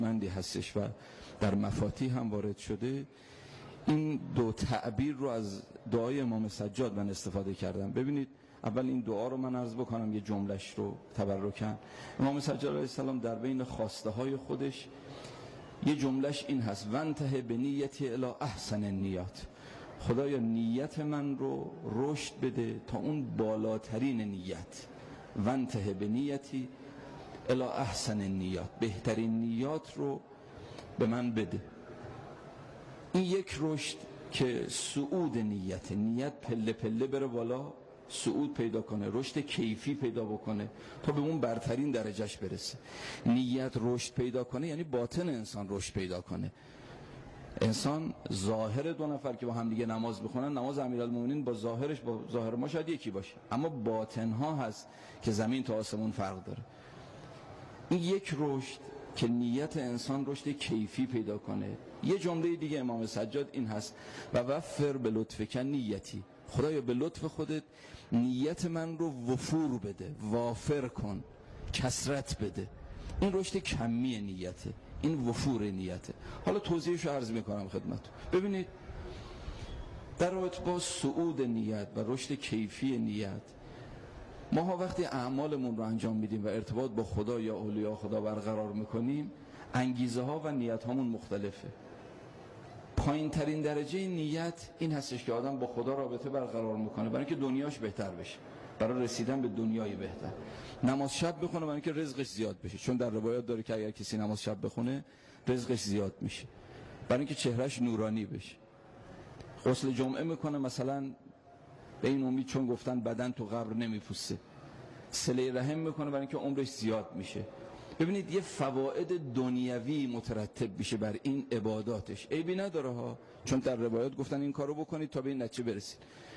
مندی هستش و در مفاتیح هم وارد شده. این دو تعبیر رو از دعای امام سجاد من استفاده کردم. ببینید اول این دعا رو من عرض بکنم، یه جملهش رو تبرکاً. امام سجاد علیه السلام در بین خواسته های خودش یه جملهش این هست: وانتهی به نیتی الی احسن النیات. خدایا نیت من رو رشد بده تا اون بالاترین نیت. وانتهی به نیتی الی احسن النیات، بهترین نیات رو به من بده. این یک رشد که صعود نیت پله پله بره بالا، صعود پیدا کنه، رشد کیفی پیدا بکنه تا به اون برترین درجهش برسه. نیت رشد پیدا کنه یعنی باطن انسان رشد پیدا کنه. انسان ظاهر دو نفر که با هم دیگه نماز بخونن، نماز امیرالمومنین با ظاهرش با ظاهر ما شاید یکی باشه، اما باطنها هست که زمین تا آسمون فرق داره. این یک رشد که نیت انسان رشد کیفی پیدا کنه. یه جمله دیگه امام سجاد این هست: و وفر به لطفک نیتی. خدایا به لطف خودت نیت من رو وفور بده، وافر کن، کثرت بده. این رشد کمی نیته، این وفور نیته. حالا توضیحش رو عرض میکنم خدمتتون. ببینید در رابطه با صعود نیت و رشد کیفی نیت، ما وقتی اعمالمون رو انجام میدیم و ارتباط با خدا یا اولیاء خدا برقرار میکنیم، انگیزه ها و نیت هامون مختلفه. پایین ترین درجه نیت این هستش که آدم با خدا رابطه برقرار میکنه برای اینکه دنیاش بهتر بشه، برای رسیدن به دنیای بهتر. نماز شب بخونه برای اینکه رزقش زیاد بشه، چون در روایات داره که اگر کسی نماز شب بخونه رزقش زیاد میشه، برای اینکه چهرهش نورانی بشه. غسل جمعه میکنه مثلا به این امید چون گفتن بدن تو قبر نمیپوسه. صله رحم میکنه برای اینکه عمرش زیاد میشه. ببینید یه فواید دنیوی مترتب میشه بر این عباداتش. عیبی نداره ها، چون در روایات گفتن این کارو بکنید تا به این نتیجه برسید.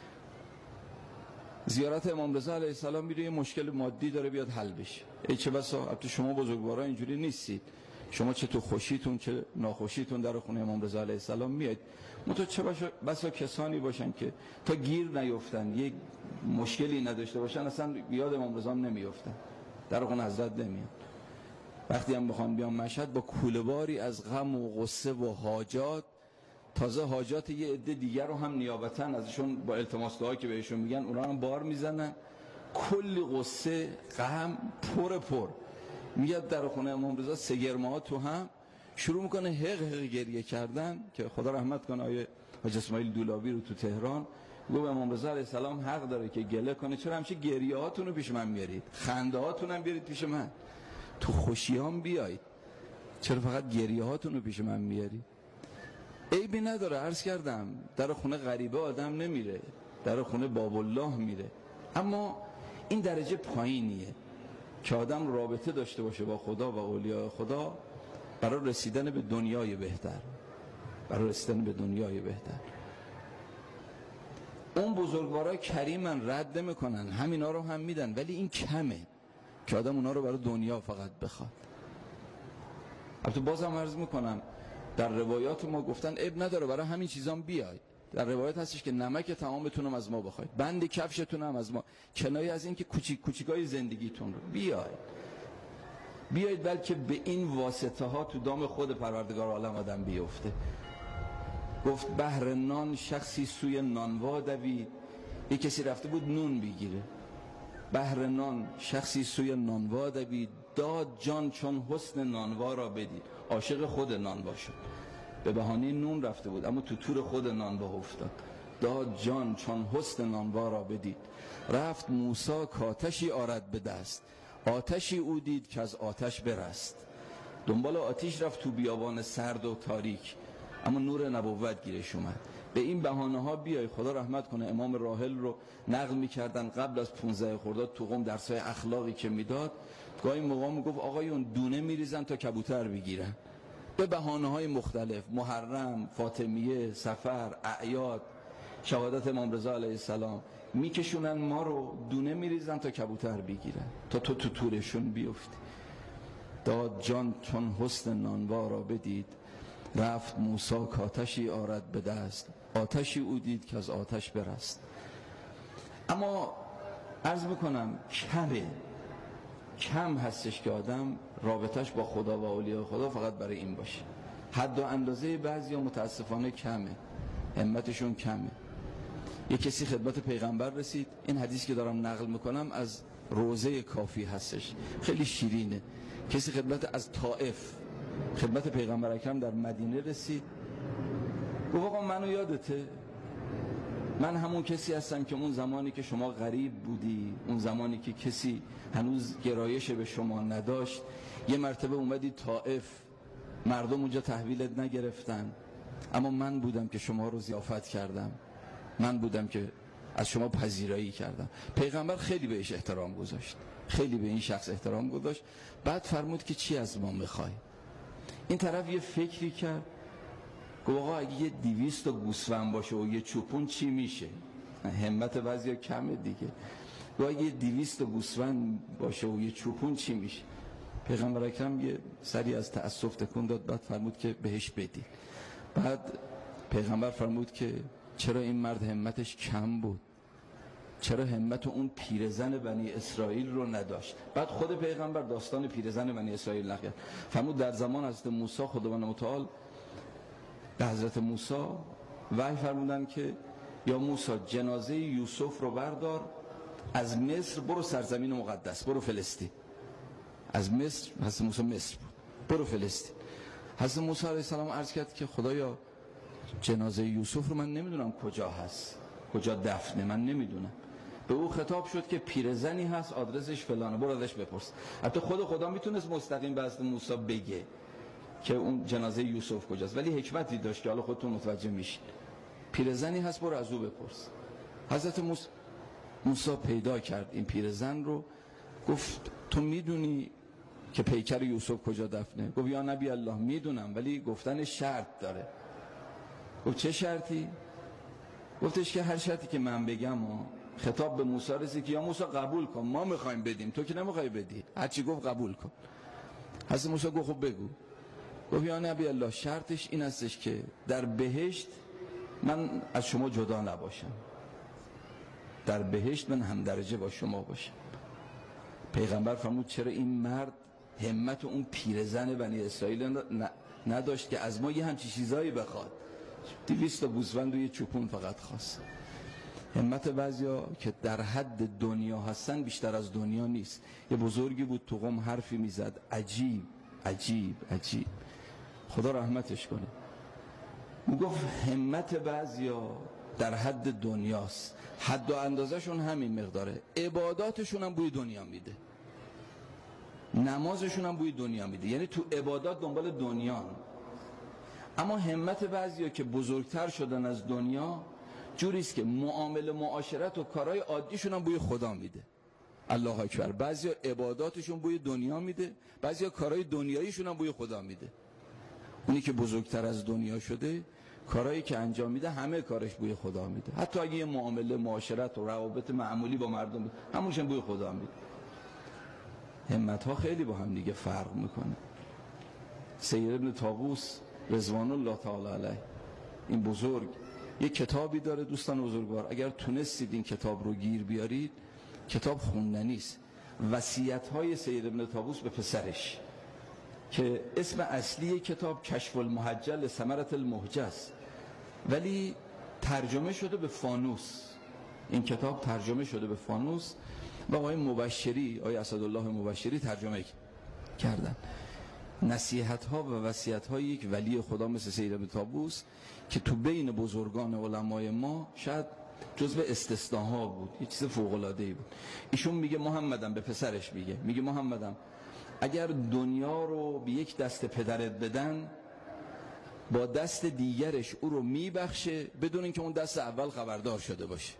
زیارت امام رضا علیه السلام میره، یه مشکل مادی داره بیاد حل بشه. ای چه بسا البته شما بزرگوارا اینجوری نیستید، شما چه تو خوشیتون چه ناخوشیتون در خونه امام رضا علیه السلام میاد. متو چه بسا کسانی باشن که تا گیر نیفتن، یک مشکلی نداشته باشن، اصلا یاد امام رضا نمیافتن، در خونه حضرت نمیاد. وقتی هم بخوان بیان مشهد با کوله‌باری از غم و غصه و حاجات، تازه حاجات یه عده دیگر رو هم نیابتاً ازشون با التماس دعایی که بهشون میگن اونا هم بار میزنن، کلی غصه غم پر میاد در خونه امام رضا. سگرمه ها تو هم شروع میکنه حق گریه کردن که خدا رحمت کنه آیه حاج اسماعیل دولابی رو تو تهران گفت امام رضا علیه السلام حق داره که گله کنه، چرا همیشه گریه هاتون رو پیش من میارید، خنده هاتون هم بیارید پیش من، تو خوشیام بیایید، چرا فقط گریه هاتون رو پیش من میارید؟ عیبی نداره، عرض کردم در خونه غریبه آدم نمیره، در خونه باب الله میره. اما این درجه پایینیه که آدم رابطه داشته باشه با خدا و اولیاء خدا برای رسیدن به دنیای بهتر، برای رسیدن به دنیای بهتر. اون بزرگوارای کریمن رد نمیکنن، همینا رو هم میدن، ولی این کمه که آدم اونا رو برای دنیا فقط بخواد. البته بازم عرض میکنم در روایات ما گفتن عیب نداره برای همین چیزام بیاید. در روایت هستش که نمک تمامتون هم از ما بخواید، بند کفشتون هم از ما، کنایه از این که کوچیکای زندگیتون رو بیایید بلکه به این واسطه ها تو دام خود پروردگار عالم آدم بیفته. گفت بهر نان شخصی سوی نانوا دوید. یک کسی رفته بود نون بگیره، بهر نان شخصی سوی نانوا دوید، داد جان چون حسن نانوا را بدید. عاشق خود نانوا شد، به بهانه نون رفته بود اما تو تور خود نانوا افتاد. داد جان چون حسن نانوا را بدید. رفت موسی کاتشی آرد به دست، آتشی او دید که از آتش برست. دنبال آتش رفت تو بیابان سرد و تاریک، اما نور نبوت گیرش اومد. به این بهانه ها بیای. خدا رحمت کنه امام راحل رو نقل می‌کردن قبل از 15 خرداد تو قم درسای اخلاقی که میداد، گاهی موقع میگفت آقایون دونه میریزن تا کبوتر بگیرن، به بهانه‌های مختلف، محرم، فاطمیه، سفر، اعیاد، شهادت امام رضا علیه السلام، میکشونن ما رو دونه میریزن تا کبوتر بگیرن، تا تو تورشون بیفتی. داد جان چون حسن نانوا را بدید، رفت موسی کاتشی آرد به دست، آتشی او دید که از آتش برست. اما عرض میکنم کم هستش که آدم رابطش با خدا و اولیاء خدا فقط برای این باشه. حد و اندازه بعضیا متاسفانه کمه، همتشون کمه. یک کسی خدمت پیغمبر رسید، این حدیثی که دارم نقل میکنم از روضه کافی هستش، خیلی شیرینه. کسی خدمت از طائف خدمت پیغمبر اکرم در مدینه رسید، گفت آقا منو یادته؟ من همون کسی هستم که اون زمانی که شما غریب بودی، اون زمانی که کسی هنوز گرایش به شما نداشت، یه مرتبه اومدی طائف، مردم اونجا تحویلت نگرفتن، اما من بودم که شما رو ضیافت کردم، من بودم که از شما پذیرایی کردم. پیغمبر خیلی بهش احترام گذاشت، خیلی به این شخص احترام گذاشت. بعد فرمود که چی از ما میخوای؟ این طرف یه فکری کرد، گفت آقا اگه یه 200 تا گوسفند باشه و یه چوپون چی میشه؟ همت بعضیا کمه دیگه. گفت اگه یه 200 تا گوسفند باشه و یه چوپون چی میشه؟ پیغمبر اکرم یه سری از تأسف تکون داد، بعد فرمود که بهش بدی. بعد پیغمبر فرمود که چرا این مرد همتش کم بود؟ چرا همت اون پیرزن بنی اسرائیل رو نداشت؟ بعد خود پیغمبر داستان پیرزن بنی اسرائیل نقل کرد. فرمود در زمان حضرت موسی خداوند متعال به حضرت موسی وحی فرمودن که یا موسی جنازه یوسف رو بردار، از مصر برو سرزمین مقدس، برو فلسطین. از مصر، حضرت موسی مصر بود، برو فلسطین. حضرت موسی علیه السلام عرض کرد که خدایا جنازه یوسف رو من نمیدونم کجا هست، کجا دفنه، من نمیدونم. به او خطاب شد که پیرزنی هست آدرسش فلانه، برو ازش بپرس. حتی خود خدا میتونست مستقیم به حضرت موسی بگه که اون جنازه یوسف کجاست، ولی حکمتی داشت که حالا خودتون متوجه میشید. پیرزنی هست برو از او بپرس. حضرت موسی پیدا کرد این پیرزن رو، گفت تو میدونی که پیکر یوسف کجا دفنه؟ گفت یا نبی الله میدونم، ولی گفتن شرط داره. گفت چه شرطی؟ گفتش که هر شرطی که من بگم خطاب به موسی رسید که یا موسی قبول کن، ما میخوایم بدیم، تو که نمیخوای بدی، هرچی گفت قبول کن. حضرت موسی گفت خب بگو. گفت یا نبی الله شرطش این هستش که در بهشت من از شما جدا نباشم، در بهشت من هم درجه با شما باشم. پیغمبر فرمود چرا این مرد همت اون پیرزن بنی اسرائیل نداشت که از ما یه همچی چیزایی بخواد؟ 200 تا گوسفند و یه چوپون فقط خواست. همت بعضیا که در حد دنیا هستن بیشتر از دنیا نیست. یه بزرگی بود تو قم حرفی میزد عجیب عجیب عجیب، خدا رحمتش کنه. میگفت همت بعضیا در حد دنیاست، حد و اندازهشون همین مقداره. عباداتشون هم بوی دنیا میده، نمازشون هم بوی دنیا میده، یعنی تو عبادات دنبال دنیا. اما همت بعضیا که بزرگتر شدن از دنیا جوریست که معامله معاشرت و کارهای عادیشون هم بوی خدا میده. الله اکبر. بعضیا عباداتشون بوی دنیا میده، بعضیا کارهای دنیاییشون هم بوی خدا میده. اونی که بزرگتر از دنیا شده کارهایی که انجام میده همه کارش بوی خدا میده، حتی اگه یه معامله معاشرت و روابط معمولی با مردم همونش بوی خدا میده. همت ها خیلی با هم دیگه فرق میکنه. سید ابن طاووس رضوان الله تعالی علیه، این بزرگ یک کتابی داره دوستان بزرگوار، اگر تونستید این کتاب رو گیر بیارید، کتاب خوندنی است، وصیت های سید ابن طاووس به پسرش، که اسم اصلی کتاب کشف المحجل ثمرة المحجز، ولی ترجمه شده به فانوس. این کتاب ترجمه شده به فانوس و آقای مبشری، آقای اسدالله مبشری ترجمه کردن. نصیحت ها و وصیت های یک ولی خدا مثل سید ابن طاووس که تو بین بزرگان علمای ما شاید جزو استثناها بود، یه چیز فوق العاده ای بود. ایشون میگه محمدم، به پسرش میگه محمدم اگر دنیا رو به یک دست پدرت بدن، با دست دیگرش او رو میبخشه بدون اینکه اون دست اول خبردار شده باشه.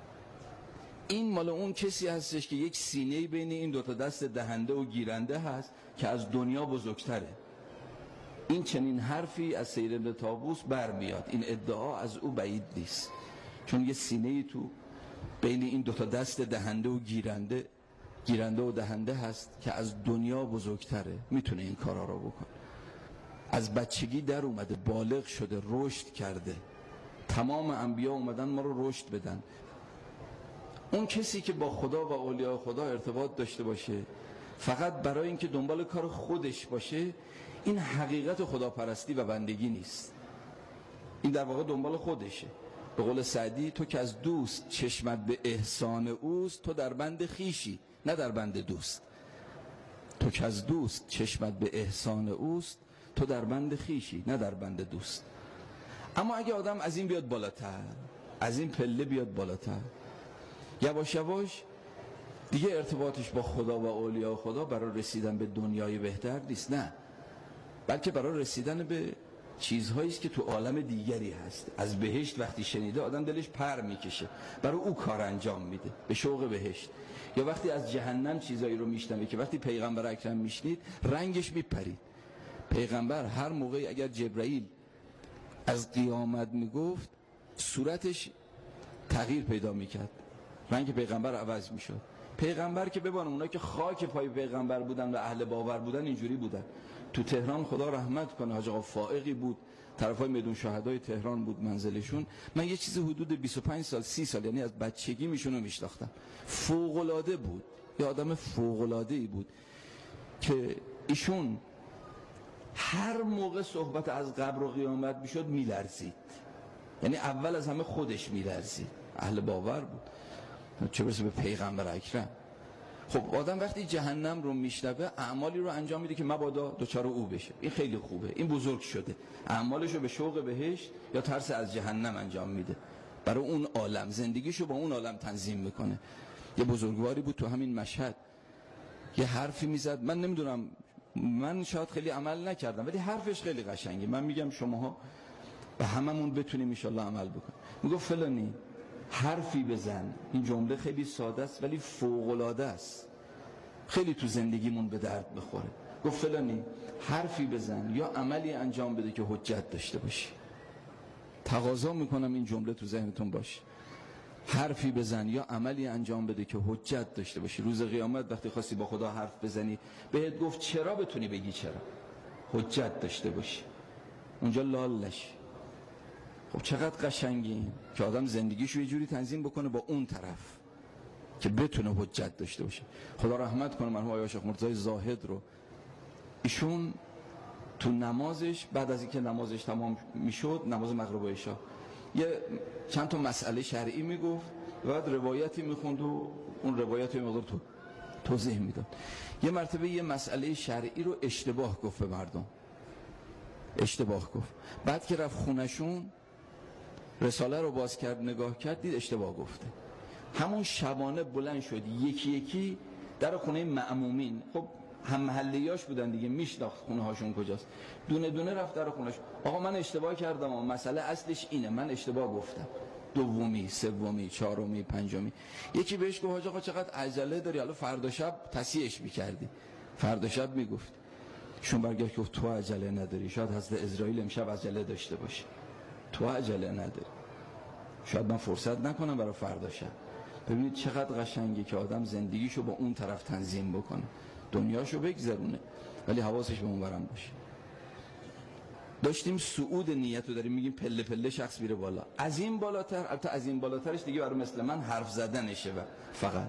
این مال اون کسی هستش که یک سینه بین این دوتا دست دهنده و گیرنده هست که از دنیا بزرگتره. این چنین حرفی از سید ابن طاووس برمیاد، این ادعا از او بعید نیست، چون یه سینه تو بین این دوتا دست دهنده و گیرنده و دهنده هست که از دنیا بزرگتره، میتونه این کارا رو بکنه. از بچگی در اومده، بالغ شده، رشد کرده. تمام انبیا اومدن ما رو رشد بدن. اون کسی که با خدا و اولیاء خدا ارتباط داشته باشه فقط برای اینکه دنبال کار خودش باشه، این حقیقت خداپرستی و بندگی نیست. این در واقع دنبال خودشه. به قول سعدی تو که از دوست چشمت به احسان اوست، تو در بند خیشی نه در بند دوست. تو که از دوست چشمت به احسان اوست، تو در بند خیشی نه در بند دوست. اما اگه آدم از این بیاد بالاتر، از این پله بیاد بالاتر، یواش یواش دیگه ارتباطش با خدا و اولیاء خدا برای رسیدن به دنیای بهتر نیست، نه، بلکه برای رسیدن به چیزهایی است که تو عالم دیگری هست. از بهشت وقتی شنیده آدم دلش پر میکشه، برای او کار انجام میده به شوق بهشت. یا وقتی از جهنم چیزایی رو میشنوه که وقتی پیغمبر اکرم میشنید رنگش میپرید. پیغمبر هر موقعی اگر جبرائیل از قیامت میگفت صورتش تغییر پیدا میکرد، رنگ پیغمبر عوض میشد. پیغمبر که ببانم اونایی که خاک پای پیغمبر بودن و اهل باور بودن اینجوری بودن. تو تهران خدا رحمت کنه حاج آقا فائقی بود، طرفای میدون شهدای تهران بود منزلشون. من یه چیز حدود 25 سال 30 سال یعنی از بچگی میشونو میشناختم. فوق العاده بود، یه آدم فوق العاده ای بود که ایشون هر موقع صحبت از قبر و قیامت میشد میلرزید. یعنی اول از همه خودش میلرزید. اهل باور بود، چه برسه به پیغمبر اکرم. خب آدم وقتی جهنم رو میشنوه اعمالی رو انجام میده که مبادا دوچار او بشه. این خیلی خوبه، این بزرگ شده، اعمالش رو به شوق بهشت یا ترس از جهنم انجام میده، برای اون عالم زندگیشو با اون عالم تنظیم میکنه. یه بزرگواری بود تو همین مشهد یه حرفی میزد، من نمیدونم، من شاید خیلی عمل نکردم ولی حرفش خیلی قشنگه. من میگم شماها به هممون بتونیم ان شاءالله عمل بکنیم. میگه فلانی حرفی بزن، این جمله خیلی ساده است ولی فوق العاده است، خیلی تو زندگیمون به درد بخوره. گفت فلانی حرفی بزن یا عملی انجام بده که حجت داشته باشی. تقاضا میکنم این جمله تو ذهنتون باشه. حرفی بزن یا عملی انجام بده که حجت داشته باشی. روز قیامت وقتی خواستی با خدا حرف بزنی بهت گفت چرا، بتونی بگی چرا، حجت داشته باشی، اونجا لال نشی. خب چقدر قشنگی که آدم زندگیشو یه جوری تنظیم بکنه با اون طرف که بتونه حجت داشته باشه. خدا رحمت کنه مرحوم آقای شیخ مرتضی زاهد رو. ایشون تو نمازش بعد از اینکه نمازش تمام میشد، نماز مغرب و عشا، یه چند تا مسئله شرعی میگفت و بعد روایتی میخوند و اون روایت رو مقدار توضیح میداد. یه مرتبه یه مسئله شرعی رو اشتباه گفت به مردم، اشتباه گفت. بعد که رفت خونشون رساله رو باز کرد نگاه کرد دید اشتباه گفته. همون شبانه بلند شد یکی یکی در خونه مأمومین، خب هم محلیاش بودن دیگه، میشناخت خونه هاشون کجاست، دونه دونه رفت در خونش. آقا من اشتباه کردم، مسئله اصلش اینه، من اشتباه گفتم، دومی، سومی، چهارمی، پنجمی. یکی بهش گفت حاج آقا چقدر عجله داری، حالا فردا شب تصحیحش می‌کردی، فردا شب میگفت. شون برگشت گفت تو عجله نداری، شاید حضرت اسرائیل امشب عجله داشته باشه، تو عجله نداری، شاید من فرصت نکنم برای فردا شب. ببینید چقدر قشنگه که آدم زندگیشو با اون طرف تنظیم بکنه، دنیاشو بگذرونه ولی حواسش به اون برم باشه. داشتیم صعود نیت رو داریم میگیم، پله پله شخص میره بالا. از این بالاتر، البته از این بالاترش دیگه برای مثل من حرف زدنشه و فقط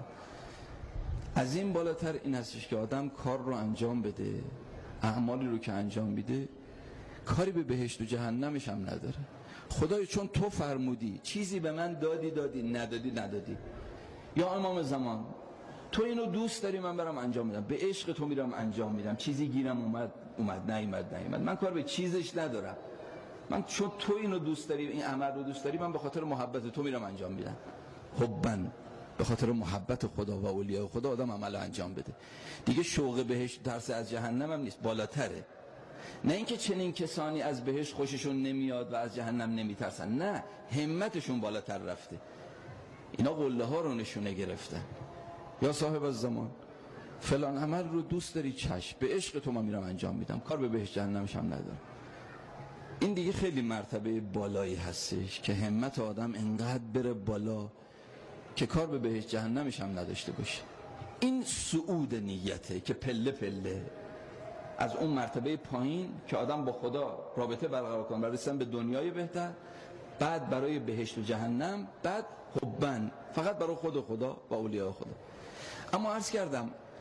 از این بالاتر این هستش که آدم کار رو انجام بده، اعمالی رو که انجام میده کاری به بهشت و جهنمش هم نداره. خدای چون تو فرمودی چیزی به من دادی ندادی، یا امام زمان تو اینو دوست داری من برم انجام میدم، به عشق تو میرم انجام میدم، چیزی گیرم اومد نیامد، من کار به چیزش ندارم، من چون تو اینو دوست داری، این عمل رو دوست داری، من به خاطر محبت تو میرم انجام میدم. حبن، به خاطر محبت خدا و اولیاء خدا آدم عمل انجام بده دیگه. شوق بهشت ترس از جهنم هم نیست، بالاتره. نه اینکه چنین کسانی از بهشت خوششون نمیاد و از جهنم نمیترسن، نه، همتشون بالاتر رفته، اینا قله ها رو نشونه گرفتن. یا صاحب الزمان فلان عمل رو دوست داری، چشم، به عشق تو من میرم انجام میدم، کار به بهشت جهنمش هم ندارم. این دیگه خیلی مرتبه بالایی هستش که همت آدم انقدر بره بالا که کار به بهشت جهنمش هم نداشته باشه. این صعود نیته که پله پله از اون مرتبه پایین که آدم با خدا رابطه برقرار کنه برای رسیدن به دنیای بهتر، بعد برای بهشت و جهنم، بعد حبن، فقط برای خدا و اولیاء خدا. اما عرض کردم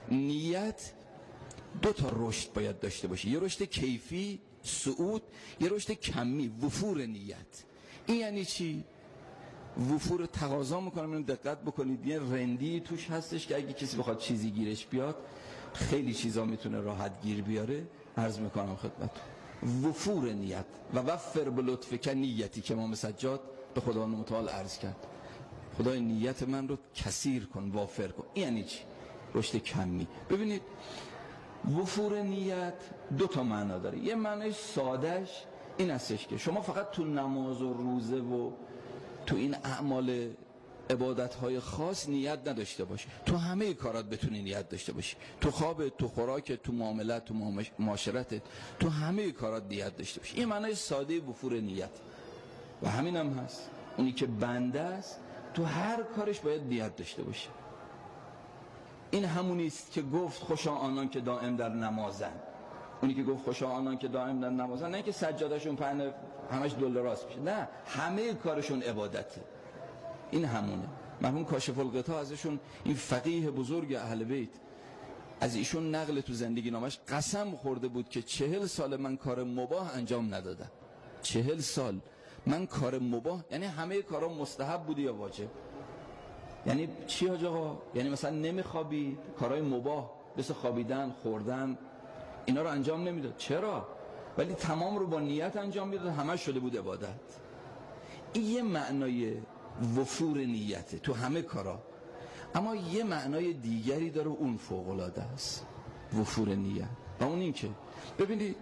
نیت دو تا رشد باید داشته باشه، یه رشد کیفی صعود، یه رشد کمی وفور نیت. این یعنی چی؟ وفور تقاضا میکنم اینو دقت بکنید، یه رندی توش هستش که اگه کسی بخواد چیزی گیرش بیاد خیلی چیزا میتونه راحت گیر بیاره. عرض میکنم خدمتتون وفور نیت و وفر بلطفک نیتی که امام سجاد به خداوند متعال عرض کرد، خدای نیت من رو کثیر کن، وافر کن. این یعنی چی؟ رشد کمی. ببینید وفور نیت دو تا معنا داره. یه معنای سادهش این هستش که شما فقط تو نماز و روزه و تو این اعمال عبادت‌های خاص نیت نداشته باشی، تو همه کارات بتونی نیت داشته باشی، تو خوابت، تو خوراکت، تو معاملات، تو معاشرتت، تو همه کارات نیت داشته باشی. این معنای ساده وفور نیت و همین هم هست. اونی که بنده است تو هر کارش باید نیت داشته باشه. این همونی است که گفت خوشا آنان که دائم در نمازن. اونی که گفت خوشا آنان که دائم در نمازن، نه که سجادهشون پهن همش دل راست میشه، نه، همه کارشون عبادته. این همونه. مرحوم کاشف الغطا ازشون، این فقیه بزرگ اهل بیت، از ایشون نقل تو زندگی نامش، قسم خورده بود که 40 سال من کار مباح انجام ندادم. 40 سال من کار مباح، یعنی همه کارا مستحب بودی یا واجب. یعنی چی حاج آقا؟ یعنی مثلا نمیخوابید، کارهای مباح مثل خوابیدن، خوردن، اینا رو انجام نمیداد. چرا؟ ولی تمام رو با نیت انجام میداد، همه شده بود عبادت. این یه معنای وفور نیته تو همه کارا. اما یه معنای دیگری داره، اون فوق العاده است وفور نیت، و اون این که ببینید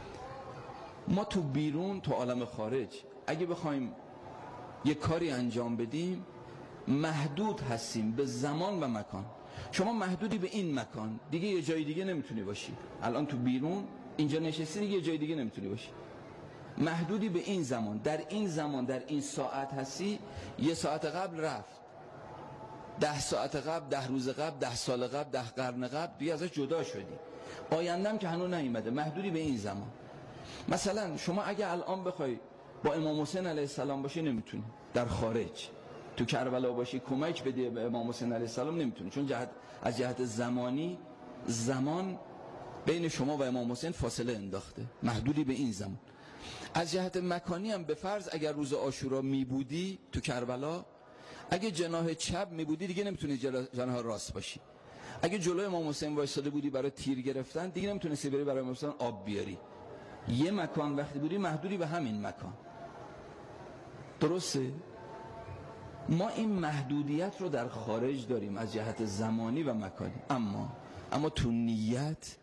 ما تو بیرون، تو عالم خارج، اگه بخوایم یه کاری انجام بدیم محدود هستیم به زمان و مکان. شما محدودی به این مکان، دیگه یه جای دیگه نمیتونی باشی. الان تو بیرون اینجا نشستی، دیگه یه جای دیگه نمیتونی باشی. محدودی به این زمان، در این ساعت هستی. یه ساعت قبل رفت، 10 ساعت قبل، 10 روز قبل، 10 سال قبل، 10 قرن قبل دیگه ازش جدا شدی. آیندهم که هنوز نیومده، محدودی به این زمان. مثلا شما اگه الان بخوای با امام حسین علیه السلام باشی نمیتونی، در خارج تو کربلا باشی کمک بدی به امام حسین علیه السلام نمیتونی، چون از جهت زمانی زمان بین شما و امام حسین فاصله انداخته، محدودی به این زمان. از جهت مکانی هم به فرض اگر روز عاشورا میبودی تو کربلا، اگه جناح چپ میبودی دیگه نمیتونی جناح راست باشی. اگه جلوی امام حسین وایساده بودی برای تیر گرفتن، دیگه نمیتونستی بری برای امام حسین آب بیاری. یه مکان وقتی بودی محدودی به همین مکان. درسته؟ ما این محدودیت رو در خارج داریم از جهت زمانی و مکانی. اما تو نیت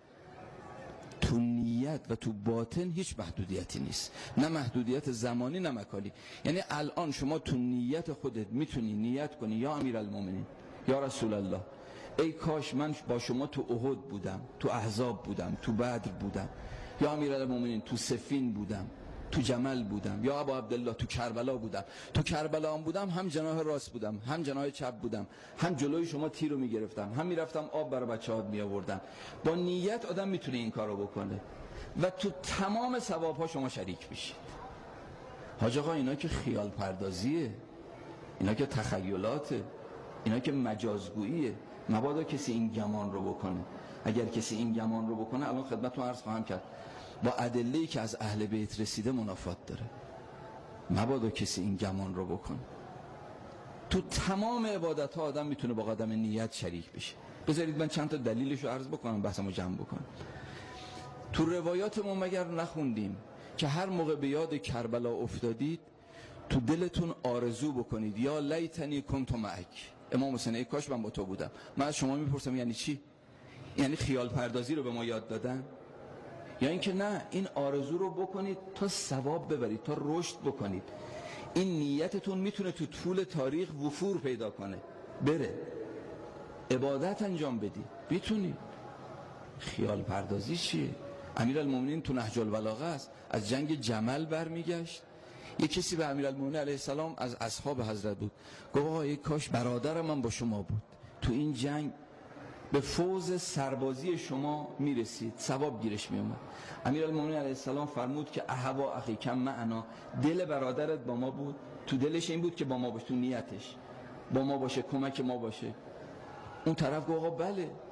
و تو باطن هیچ محدودیتی نیست، نه محدودیت زمانی نه مکانی. یعنی الان شما تو نیت خودت میتونی نیت کنی یا امیرالمومنین، یا رسول الله، ای کاش من با شما تو احد بودم، تو احزاب بودم، تو بدر بودم، یا امیرالمومنین تو صفین بودم، تو جمل بودم، یا ابا عبدالله تو کربلا بودم. تو کربلا هم بودم، هم جناح راست بودم، هم جناح چپ بودم، هم جلوی شما تیر رو میگرفتم، هم میرفتم آب برای بچه‌هات میآوردم. با نیت آدم میتونه این کارو بکنه و تو تمام ثواب‌ها شما شریک میشید. حاج آقا اینا که خیال پردازیه، اینا که تخیلاته، اینا که مجازگوییه. مبادا کسی این گمان رو بکنه. اگر کسی این گمان رو بکنه، الان خدمتتون عرض خواهم کرد، با ادله‌ای که از اهل بیت رسیده منافات داره. مبادا کسی این گمان رو بکنه. تو تمام عبادت ها آدم میتونه با قدم نیت شریک بشه. بذارید من چند تا دلیلش رو عرض بکنم، بحثمو جمع بکنم. تو روایاتمون مگر نخوندیم که هر موقع به یاد کربلا افتادید تو دلتون آرزو بکنید یا لیتنی کنت معک، امام حسین ای کاش من با تو بودم. من از شما میپرسم یعنی چی؟ یعنی خیال پردازی رو به ما یاد دادن؟ یا اینکه نه، این آرزو رو بکنید تا ثواب ببرید، تا رشد بکنید. این نیتتون میتونه تو طول تاریخ وفور پیدا کنه، بره عبادت انجام بدی، میتونی. خیال پردازی چیه؟ امیرالمومنین تو نهج البلاغه است، از جنگ جمل برمیگشت، یه کسی به امیرالمومنین علیه السلام از اصحاب حضرت بود، گفت آقا ای کاش برادر من با شما بود، تو این جنگ به فوز سربازی شما میرسید، ثواب گیرش میومد. امیرالمومنین علیه السلام فرمود که احوا اخی کم معنا، دل برادرت با ما بود، تو دلش این بود که با ما باشه، تو نیتش با ما باشه، کمک ما باشه. اون طرف گفت آقا بله.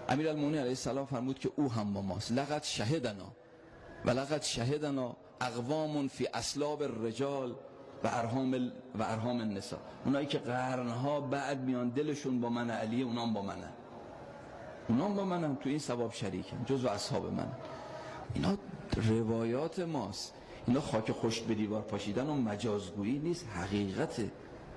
امیرالمومنین علیه السلام فرمود که او هم با ماست. لقد شهدنا و لقد شهدنا اقوام فی اصلاب الرجال و ارحام النساء. اونایی که قرنها بعد میان دلشون با من علیه، اونام با منن، تو این ثواب شریکن، جزو اصحاب من. اینا روایات ماست. اینا خاک خشک به دیوار پاشیدن و مجازگویی نیست، حقیقته.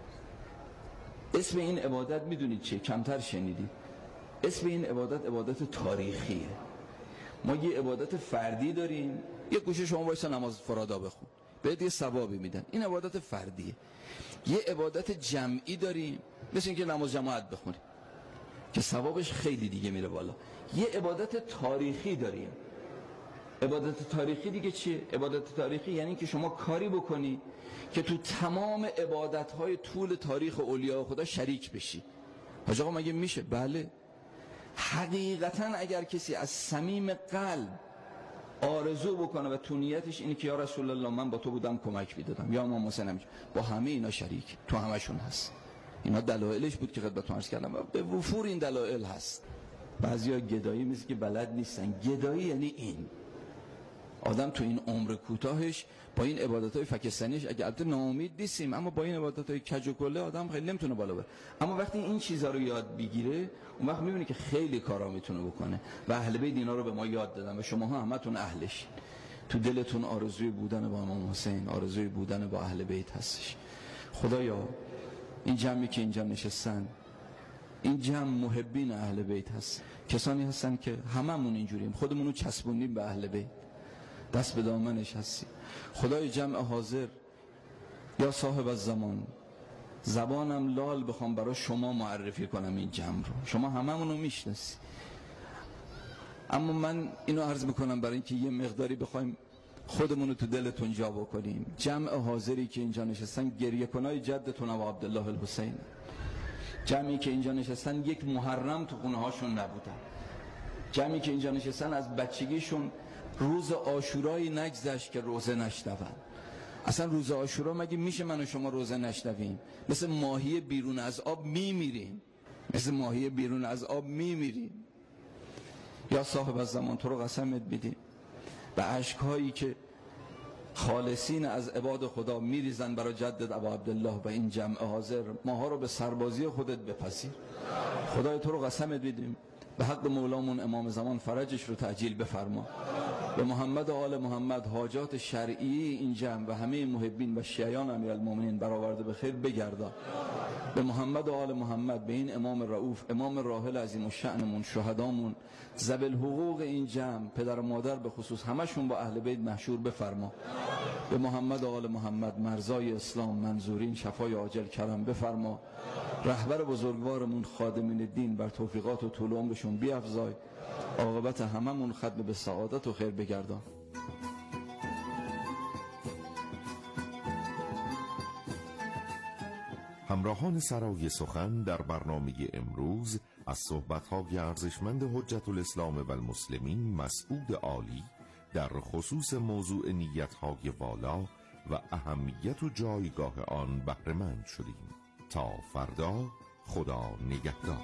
اسم این عبادت میدونید چیه؟ کمتر شنیدید. اسم این عبادت تاریخیه. ما یه عبادت فردی داریم، یه گوشه شما وایسا نماز فرادا بخون، بهت یه ثوابی میدن، این عبادت فردیه. یه عبادت جمعی داریم، مثل اینکه نماز جماعت بخونیم که ثوابش خیلی دیگه میره بالا. یه عبادت تاریخی داریم. عبادت تاریخی دیگه چیه؟ عبادت تاریخی یعنی که شما کاری بکنی که تو تمام عبادت‌های طول تاریخ اولیاء خدا شریک بشی. حاج آقا مگه میشه؟ بله. حقیقتا اگر کسی از صمیم قلب آرزو بکنه و تو نیتش اینه که یا رسول الله من با تو بودم کمک میدادم، یا امام حسین، با همه اینا شریک، تو همشون هست. اینا دلایلش بود که خدمتتون عرض کردم، به وفور این دلایل هست. بعضیا گدایی مثل که بلد نیستن. گدایی یعنی این آدم تو این عمر کوتاهش با این عبادت‌های فکستانیش، اگه البته ناامید نیستیم، اما با این عبادت‌های کج و کله آدم خیلی نمیتونه بالا بره. اما وقتی این چیزا رو یاد بگیره، اون وقت می‌بینی که خیلی کارا میتونه بکنه. و اهل بیت اینا رو به ما یاد دادن و شماها همتون اهلش. تو دلتون آرزوی بودن با امام حسین، آرزوی بودن با اهل بیت هستش. خدایا این جمعی که اینجا نشستن، این جمع محبین اهل بیت هست. کسانی هستن که هممون اینجوریم، خودمون رو چسبونیم به اهل بیت، دست به دامنش هستی. خدای جمع حاضر، یا صاحب الزمان، زبانم لال بخوام برای شما معرفی کنم این جمع رو. شما هممونو میشناسی، اما من اینو عرض میکنم برای اینکه یه مقداری بخوایم خودمونو تو دلتون جا بکنیم. جمع حاضری که اینجا نشستن گریه کنای جدتون ابو عبدالله الحسین. جمعی که اینجا نشستن یک محرم تو خونه هاشون نبودن. جمعی که اینجا نشستن از بچگیشون روز عاشورایی نگذشت که روزه نشنون. اصلا روز عاشورا مگه میشه من و شما روزه نشنویم؟ مثل ماهی بیرون از آب میمیریم، یا صاحب الزمان تو رو قسمت میدیم به اشکهایی که خالصین از عباد خدا میریزن برای جدد ابو عبدالله و این جمع حاضر. ماها رو به سربازی خودت بپذیر. خدای تو رو قسمت میدیم به حق مولامون امام زمان فرجش رو تعجیل بفرما. به محمد و آل محمد حاجات شرعی این جمع و همه محبین و شیعیان امیرالمومنین برآورده به خیر بگردان. به محمد و آل محمد، به این امام رؤوف، امام راحل عظیم الشأنمون، شهدامون، ذوی الحقوق این جمع، پدر و مادر به خصوص، همشون با اهل بیت محشور بفرما. به محمد و آل محمد مرزای اسلام منظورین شفای عاجل کرم بفرما. رهبر بزرگوارمون خادمین دین بر توفیقات و طول عمرشون بیفزای. عاقبت هممون ختم به سعادت و خیر بگردان. همراهان سرای سخن در برنامه امروز از صحبت‌های ارزشمند حجت الاسلام و المسلمین مسعود عالی در خصوص موضوع نیت‌های والا و اهمیت و جایگاه آن بهره مند شدیم. تا فردا، خدا نگهدار.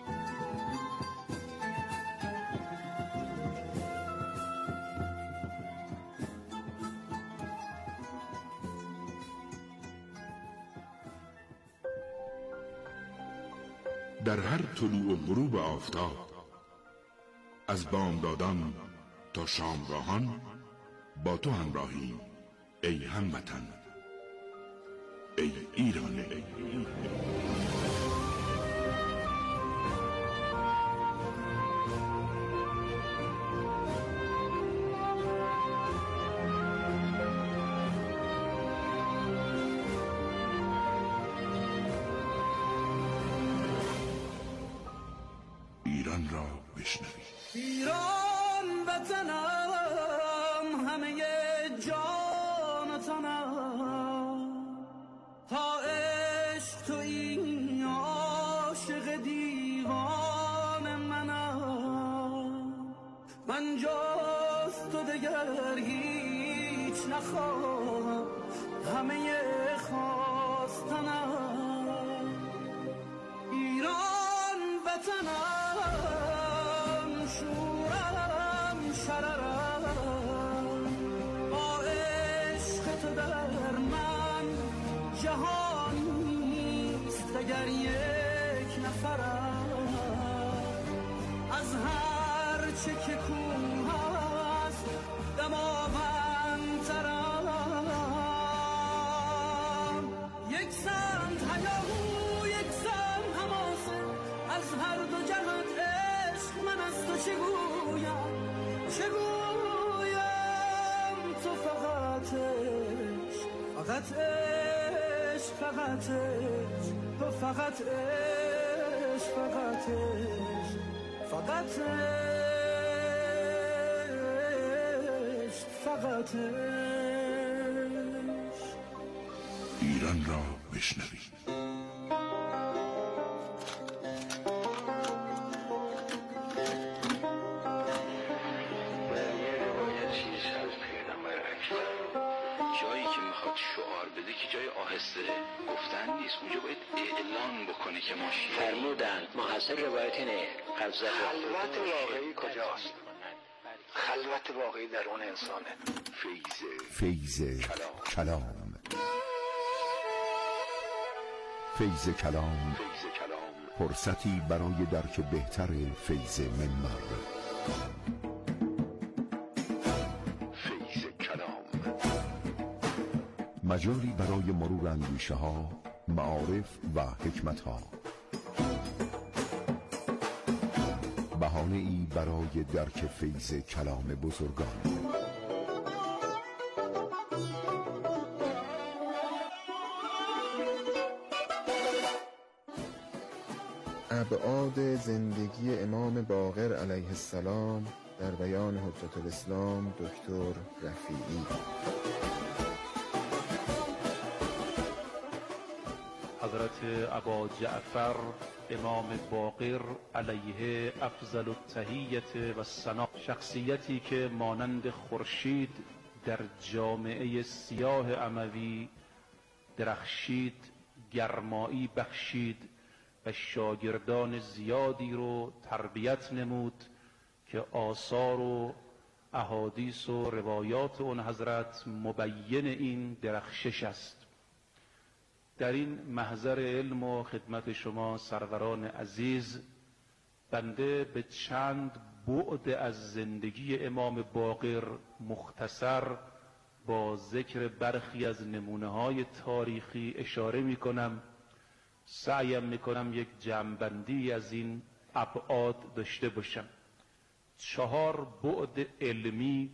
در هر طلوع و غروب آفتاب، از بامدادان تا شامگاهان، با تو همراهیم ای هموطن، ای ایران. ایران را بشنوید. ایران وطنم، همه جانتنم، تا عشق تو این عاشق دیوان منم. من جز تو دگر هیچ نخواهم، همه خواستنم. ایران وطنم، جهانیست اگر یک نفرم از هر چه که کوه است دماوندترم یک سمت هیاهو یک سمت حماسه از هر دو جهت عشق من از تو چه گویم تو فقط عشق فقط عشق فقط عشق تو فقط عشق فقط عشق فقط عشق فقط عشق ایران را بشنوید. شعار بده که جای آهسته گفتن نیست، اونجا باید اعلان بکنه که ما فرمودند محصل روایت اینه خلوت واقعی کجاست؟ خلوت واقعی درون انسانه. فیض کلام فیض کلام فرصتی برای درک بهتر فیض منبر. مجالی برای مرور اندیشه ها، معارف و حکمت ها. بهانه ای برای درک فیض کلام بزرگان. ابعاد زندگی امام باقر علیه السلام در بیان حجت الاسلام دکتر رفیعی. حضرت ابا جعفر امام باقر علیه افضل التحیت و ثنا، شخصیتی که مانند خورشید در جامعه سیاه اموی درخشید، گرمایی بخشید و شاگردان زیادی رو تربیت نمود که آثار و احادیث و روایات اون حضرت مبین این درخشش است. در این محضر علم و خدمت شما سروران عزیز، بنده به چند بعد از زندگی امام باقر مختصر با ذکر برخی از نمونه‌های تاریخی اشاره می‌کنم. سعیم می‌کنم یک جمع‌بندی از این ابعاد داشته باشم. 4 بعد علمی،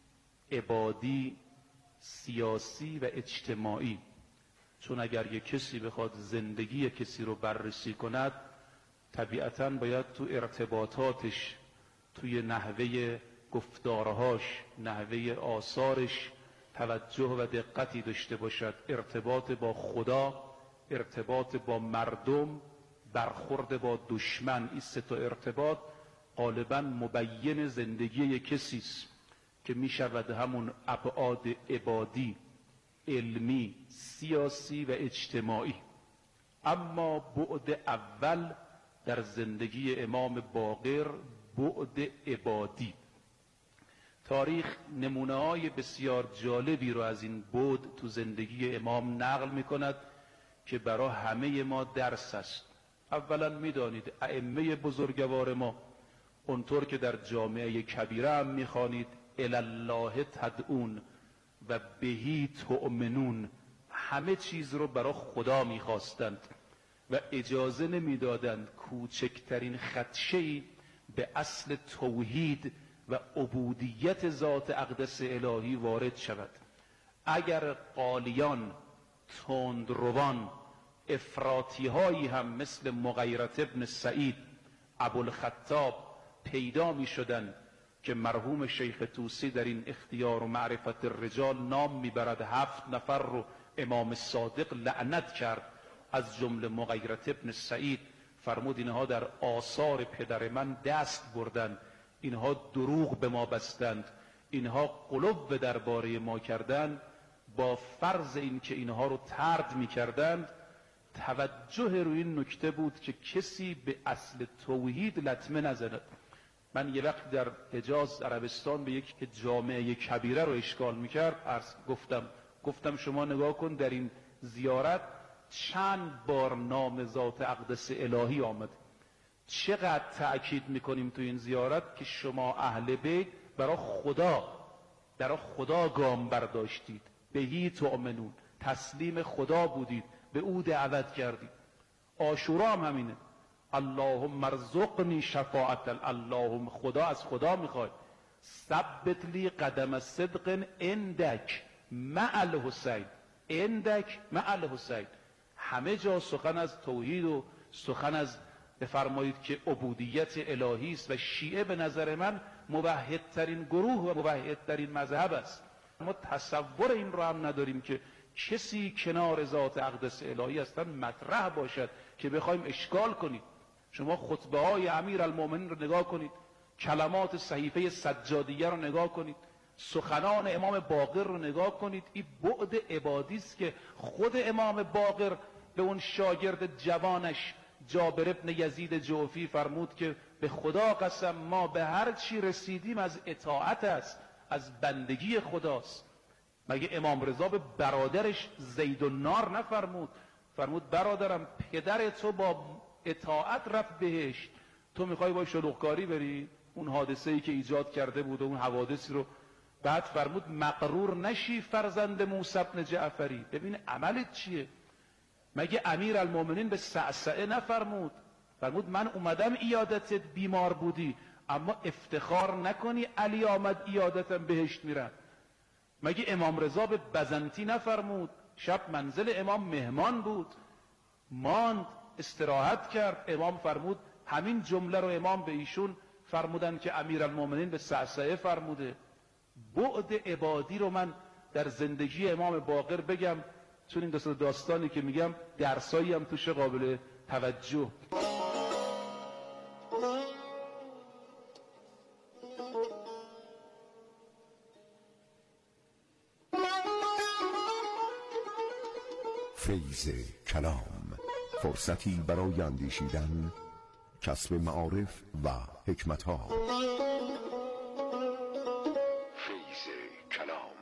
عبادی، سیاسی و اجتماعی. چون اگر یک کسی بخواد زندگی کسی رو بررسی کند، طبیعتاً باید تو ارتباطاتش، توی نحوه گفتارهاش، نحوه آثارش توجه و دقتی داشته باشد. ارتباط با خدا، ارتباط با مردم، برخورد با دشمن، این 3 تا ارتباط غالباً مبین زندگی کسی است که می شود همون ابعاد عبادی، علمی، سیاسی و اجتماعی. اما بعد اول در زندگی امام باقر بعد عبادی. تاریخ نمونه‌های بسیار جالبی رو از این بعد تو زندگی امام نقل می‌کند که برای همه ما درس است. اولا می‌دانید ائمه بزرگوار ما، اونطور که در جامعه کبیره هم می‌خوانید الی الله تدعون و بهی تؤمنون، همه چیز رو برای خدا می‌خواستند و اجازه نمی‌دادند کوچکترین خدشه‌ای به اصل توحید و عبودیت ذات اقدس الهی وارد شود. اگر قالیان، تندروان، افراطی‌هایی هم مثل مغیرة ابن سعید، ابوالخطاب پیدا می‌شدند که مرحوم شیخ طوسی در این اختیار و معرفت الرجال نام میبرد 7 نفر رو امام صادق لعنت کرد، از جمله مغیرة ابن سعید. فرمود اینها در آثار پدر من دست بردند، اینها دروغ به ما بستند، اینها قلوب درباره ما کردند. با فرض این که اینها رو طرد میکردند، توجه روی این نکته بود که کسی به اصل توحید لطمه نزند. من یه وقت در حجاز عربستان به یک جامعه کبیره رو اشکال میکرد، گفتم شما نگاه کن در این زیارت چند بار نام ذات اقدس الهی آمده. چقدر تأکید میکنیم تو این زیارت که شما اهل بیت برای خدا گام برداشتید، بهی تؤمنون، تسلیم خدا بودید، به او دعوت کردید. عاشورا هم همینه، اللهم ارزقنی شفاعت، اللهم خدا از خدا میخواد ثبت لی قدم صدق عندک مع الحسین، عندک مع الحسین. همه جا سخن از توحید و سخن از بفرمایید که عبودیت الهی است و شیعه به نظر من موحدترین گروه و موحدترین مذهب است. ما تصور این رو هم نداریم که کسی کنار ذات اقدس الهی اصلا مطرح باشد که بخوایم اشکال کنید. شما خطبه های امیرالمومنین رو نگاه کنید، کلمات صحیفه سجادیه رو نگاه کنید، سخنان امام باقر رو نگاه کنید. این بعد عبادی است که خود امام باقر به اون شاگرد جوانش جابر ابن یزید جوفی فرمود که به خدا قسم ما به هر چی رسیدیم از اطاعت است، از بندگی خداست. مگه امام رضا به برادرش زید النار نفرمود؟ فرمود برادرم پدر تو با اطاعت رفت بهشت، تو میخوای با شلوغکاری بری؟ اون حادثه‌ای که ایجاد کرده بود و اون حوادثی رو بعد فرمود مغرور نشی فرزند موسی بن جعفری. ببین عملت چیه؟ مگه امیرالمومنین به صعصعه نفرمود؟ فرمود من اومدم ایادتت بیمار بودی، اما افتخار نکنی علی آمد ایادتم بهشت میرم. مگه امام رضا به بزنتی نفرمود؟ شب منزل امام مهمان بود، ماند، استراحت کرد. امام فرمود همین جمله رو امام به ایشون فرمودن که امیرالمومنین به صعصعه فرموده. بعد عبادی رو من در زندگی امام باقر بگم، چون این داستانی که میگم درسایی هم توش قابل توجه. فیض کلام، فرصتی برای اندیشیدن، کسب معارف و حکمت‌ها. فیض کلام.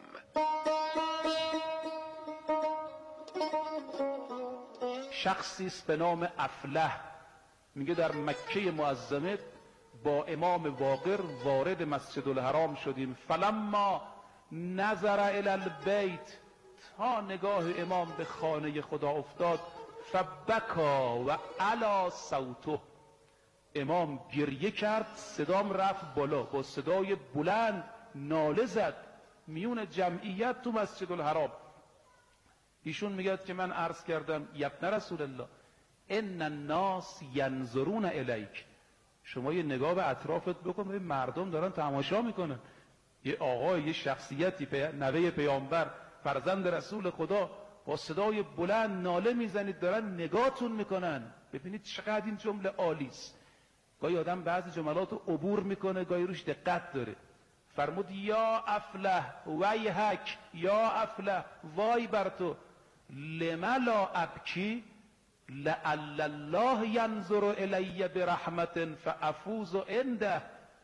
شخصی است به نام افلح، میگه در مکه معظمه با امام باقر وارد مسجد الحرام شدیم. فلما نظر الی البیت، تا نگاه امام به خانه خدا افتاد، فبکا و علا صوته، امام گریه کرد، صدام رفت بالا، با صدای بلند ناله زد میون جمعیت تو مسجد الحرام. ایشون میگه که من عرض کردم یبن رسول الله ان الناس ینظرون الیک، شما یه نگاه به اطرافت بکن، ببین مردم دارن تماشا میکنن. یه آقای، یه شخصیتی، نوه پیامبر، فرزند رسول خدا، با صدای بلند ناله میزنید، دارن نگاهتون میکنن. ببینید چقدر این جمله عالی است. گاهی آدم بعضی جملات رو عبور میکنه، گاهی روش دقت داره. فرمود یا افلح ویحک، یا افلح وای بر تو، لما لا ابکی لعل الله ینظر الی برحمت فافوز عنده.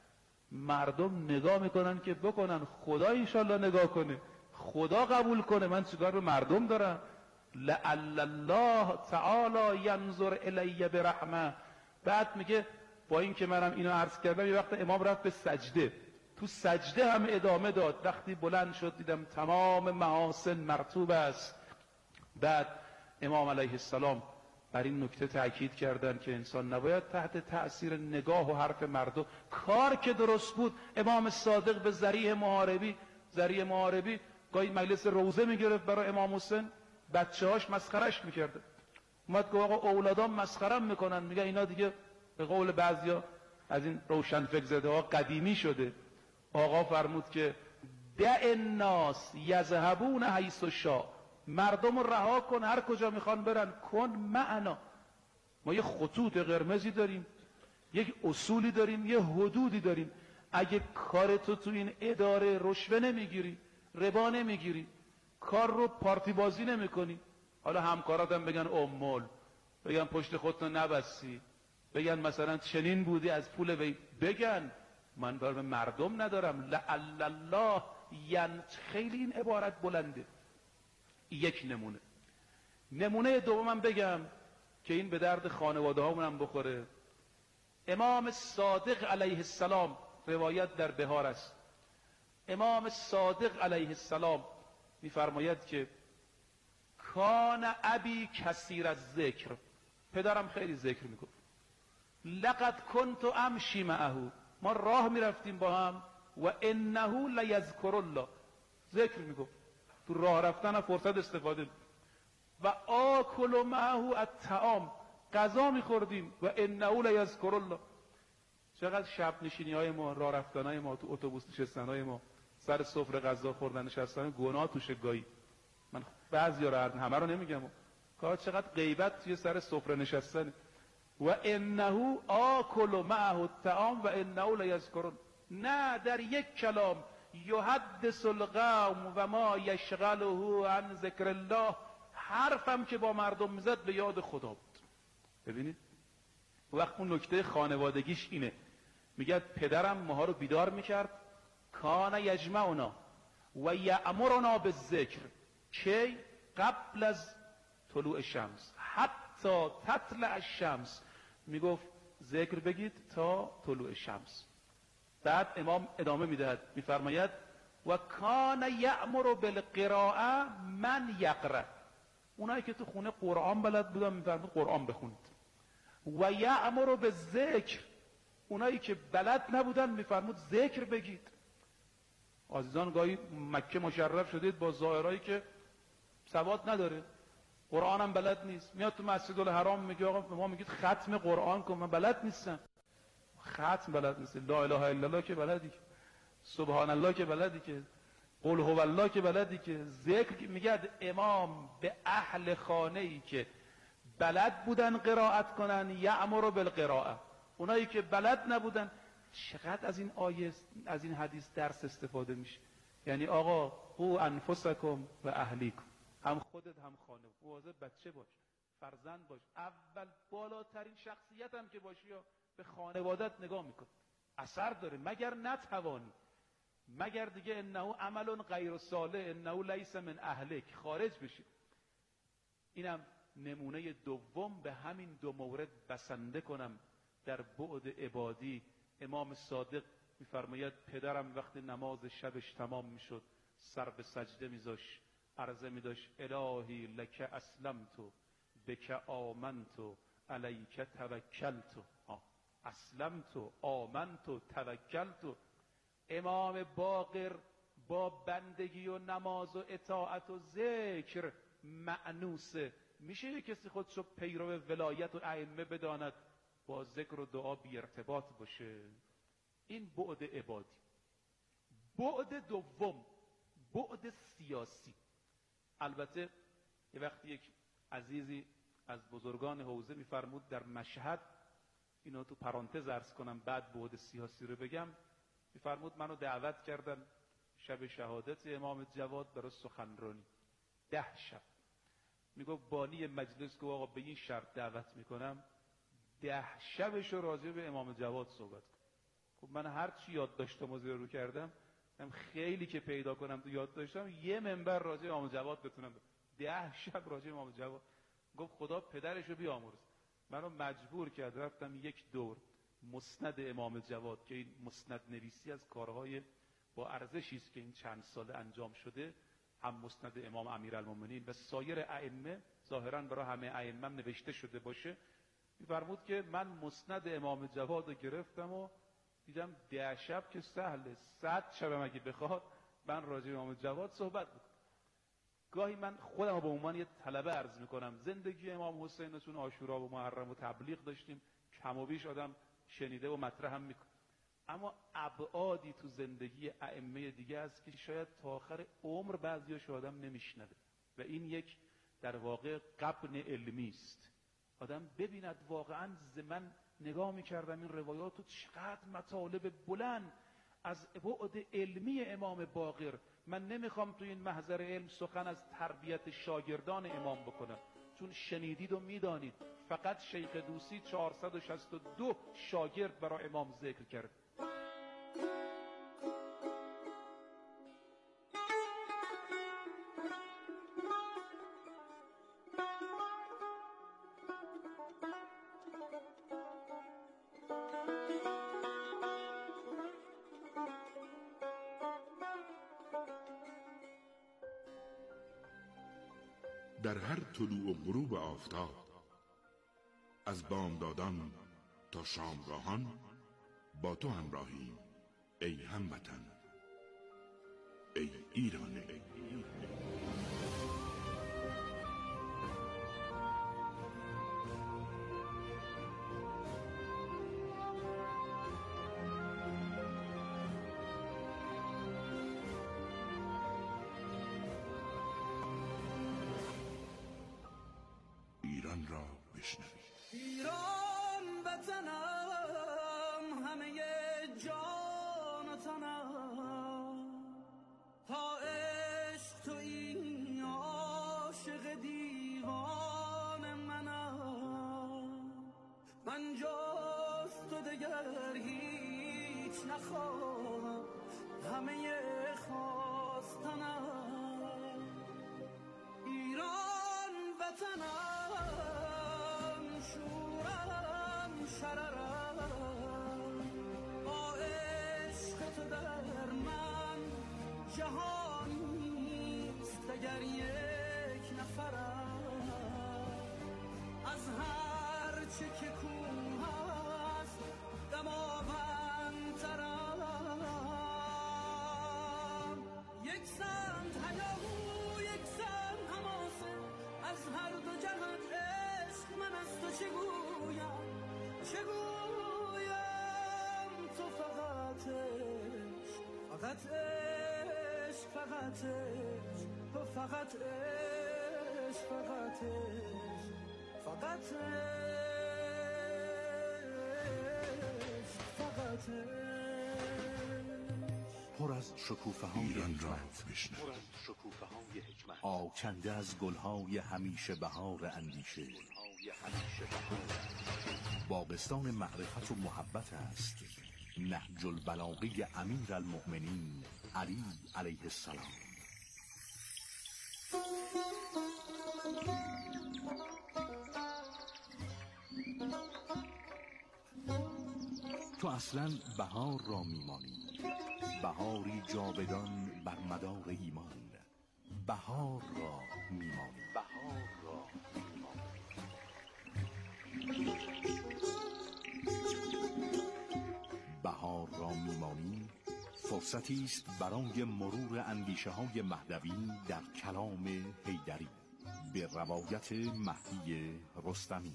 مردم نگاه میکنن که بکنن، خدا انشالله نگاه کنه، خدا قبول کنه، من چیکار به مردم دارم؟ لعل الله تعالی ینظر الی برحمه. بعد میگه با این که منم اینو عرض کردم، یه وقت امام رفت به سجده، تو سجده هم ادامه داد. وقتی بلند شد دیدم تمام محاسن مرطوب است. بعد امام علیه السلام بر این نکته تأکید کردن که انسان نباید تحت تأثیر نگاه و حرف مردم، کار که درست بود. امام صادق به ذریح محاربی گاهی مجلس روزه میگرفت برای امام حسین، بچه‌هاش مسخرش میکرده. اومد گفت آقا اولادام مسخرم میکنن. میگه اینا دیگه به قول بعضیا از این روشن فکر زده ها قدیمی شده. آقا فرمود که دع الناس یذهبون حیث شاء، مردم رو رها کن، هر کجا میخوان برن، کن معنا. ما یه خطوط قرمزی داریم، یک اصولی داریم، یه حدودی داریم. اگه کارتو تو این اداره رشوه نمیگیری، ربا نمیگیری، کار رو پارتی بازی نمیکنی، حالا همکاراتم بگن امول، بگن پشت خودتو نبستی، بگن مثلا چنین بودی از پول بگن، من برای مردم ندارم. لعل الله خیلی این عبارت بلنده. یک نمونه. نمونه دومم بگم که این به درد خانواده هامون هم بخوره. امام صادق علیه السلام، روایت در بهار است، امام صادق علیه السلام میفرماید که کان ابی کثیر از ذکر، پدرم خیلی ذکر میگفت. لقد کنت امشی معه، ما راه میرفتیم با هم، و انه لیذکر الله، ذکر میگفت، تو راه رفتن فرصت استفاده. و آکل معه الطعام، غذا میخوردیم، و انه لیذکر الله. چقدر شب نشینی های ما، راه رفتن های ما، تو اتوبوس نشستن های ما، سر سفره غذا خوردن نشستن، گناه توشه گاهی. من بعضیا رو همه رو نمیگم، کار چقدر غیبت توی سر سفره نشستن. و انه آکل معه الطعام و انه لیذکر، نه در یک کلام یحدث القوم و ما یشغله عن ذکر الله، حرفم که با مردم میزد به یاد خدا بود. ببینید وقت اون نکته خانوادگیش اینه، میگه پدرم ماها رو بیدار میکرد، کان یجمعنا و یأمرنا بالذکر، کی؟ قبل از طلوع الشمس حتی تطلع الشمس، میگفت ذکر بگید تا طلوع شمس. بعد امام ادامه میدهد میفرماید و کان یأمر بالقراءه من یقرأ، اونایی که تو خونه قرآن بلد بودن میفرماید قرآن بخونید. و یأمر بالذکر، اونایی که بلد نبودن میفرمود ذکر بگید. عزیزان گاهی مکه مشرف شدید با زائرایی که سواد نداره، قرآن هم بلد نیست، میاد تو مسجد الحرام میگه آقا ما میگید ختم قرآن کن، من بلد نیستم. ختم بلد نیست، لا اله الا الله که بلدی، سبحان الله که بلدی، که قل هو الله که بلدی، که ذکر. میگه امام به اهل خانه ای که بلد بودن قرائت کنن یأمر بالقراءه، اونایی که بلد نبودن. چقدر از این آیه، از این حدیث درس استفاده میشه. یعنی آقا قو انفسکم و اهلیکم، هم خودت هم خانه، مواظب بچه باش، فرزند باش، اول بالاترین شخصیت هم که باشی یا به خانوادت نگاه میکن، اثر داره. مگر نتوانی، مگر دیگه انه عمل غیر صالح انه لیس من اهلک خارج بشی. اینم نمونه دوم به همین دو مورد بسنده کنم در بعد عبادی. امام صادق میفرماید پدرم وقتی نماز شبش تمام میشد سر به سجده میذاش، عرضه میداشت الهی لک اسلمت بک آمنت علیک توکلت. اسلمت آمنت توکلت. امام باقر با بندگی و نماز و اطاعت و ذکر مأنوسه. میشه کسی خودشو پیرو ولایت و ائمه بداند با ذکر و دعا بی ارتباط باشه؟ این بعد عبادی. بعد دوم، بعد سیاسی. البته یه وقتی یک عزیزی از بزرگان حوزه میفرمود در مشهد، اینو تو پرانتز عرض کنم بعد بعد سیاسی رو بگم، میفرمود منو دعوت کردن شب شهادت امام جواد برای سخنرانی 10 شب. میگفت بانی مجلس که آقا به این شرط دعوت میکنم 10 شبش رو راجع به امام جواد صحبت کنم. خب من هر چی یاد داشتم و زیرو کردم، هم خیلی که پیدا کنم تو یاد داشتم یه منبر راجع به امام جواد بتونم 10 شب راجع به امام جواد. گفت خدا پدرشو بیامرز. منو مجبور کرد رفتم یک دور مسند امام جواد که این مسند نویسی از کارهای با ارزشی است که این چند سال انجام شده، هم مسند امام امیرالمومنین و سایر ائمه، ظاهرا برای همه ائمه نوشته شده باشه. میفرمود که من مسند امام جواد رو گرفتم و دیدم 10 شب که سهله، 100 شب اگه بخواد من راجع به امام جواد صحبت بکنم. گاهی من خودم رو به عنوان یه طلبه عرض میکنم، زندگی امام حسین چون عاشورا و محرم و تبلیغ داشتیم، کم و بیش آدم شنیده و مطرح هم میکنه، اما ابعادی تو زندگی ائمه دیگه است که شاید تا آخر عمر بعضیاشو آدم نمیشنوه و این یک در واقع غبن علمی است. آدم ببیند واقعا من نگاه میکردم این روایات تو چقدر مطالب بلند از بعد علمی امام باقر. من نمیخوام تو این محضر علم سخن از تربیت شاگردان امام بکنم، چون شنیدید و میدانید فقط شیخ دوسی 462 شاگرد برای امام ذکر کرد. در هر طلوع و غروب آفتاب، از بامدادان تا شامگاهان با تو همراهیم ای هموطن، ای ایران. ایران را بشنوید. ایران وطنم، همه جان و تنم، تا عشق تو این عاشق دیوان منم. من جز تو دگر هیچ نخواهم، همه خواستنم. ایران وطنم، شورم شررم، با عشق تو در من جهانیست دگر یک نفرم. از هر چه که کوه هست دماوندترم. یک سمت هیاهو، یک سمت حماسه، از هر دو جهت عشق من از تو چگویم، چگویم. تو فقط عشق، فقط عشق، فقط عشق، تو فقط عشق، فقط عشق، فقط عشق، فقط عشق. پر از شکوفه‌های حکمت، آکنده از گلهای همیشه بهار اندیشه. باغستان معرفت و محبت است نهج البلاغه امیر المؤمنین علی علیه السلام. تو اصلا بهار را میمانی، بهاری جاودان بر مدار ایمان. بهار را میمانی، بهار را میمانی. بهار را میمانی فرصتی است برای مرور اندیشه های مهدوی در کلام حیدری به روایت مهدی رستمی.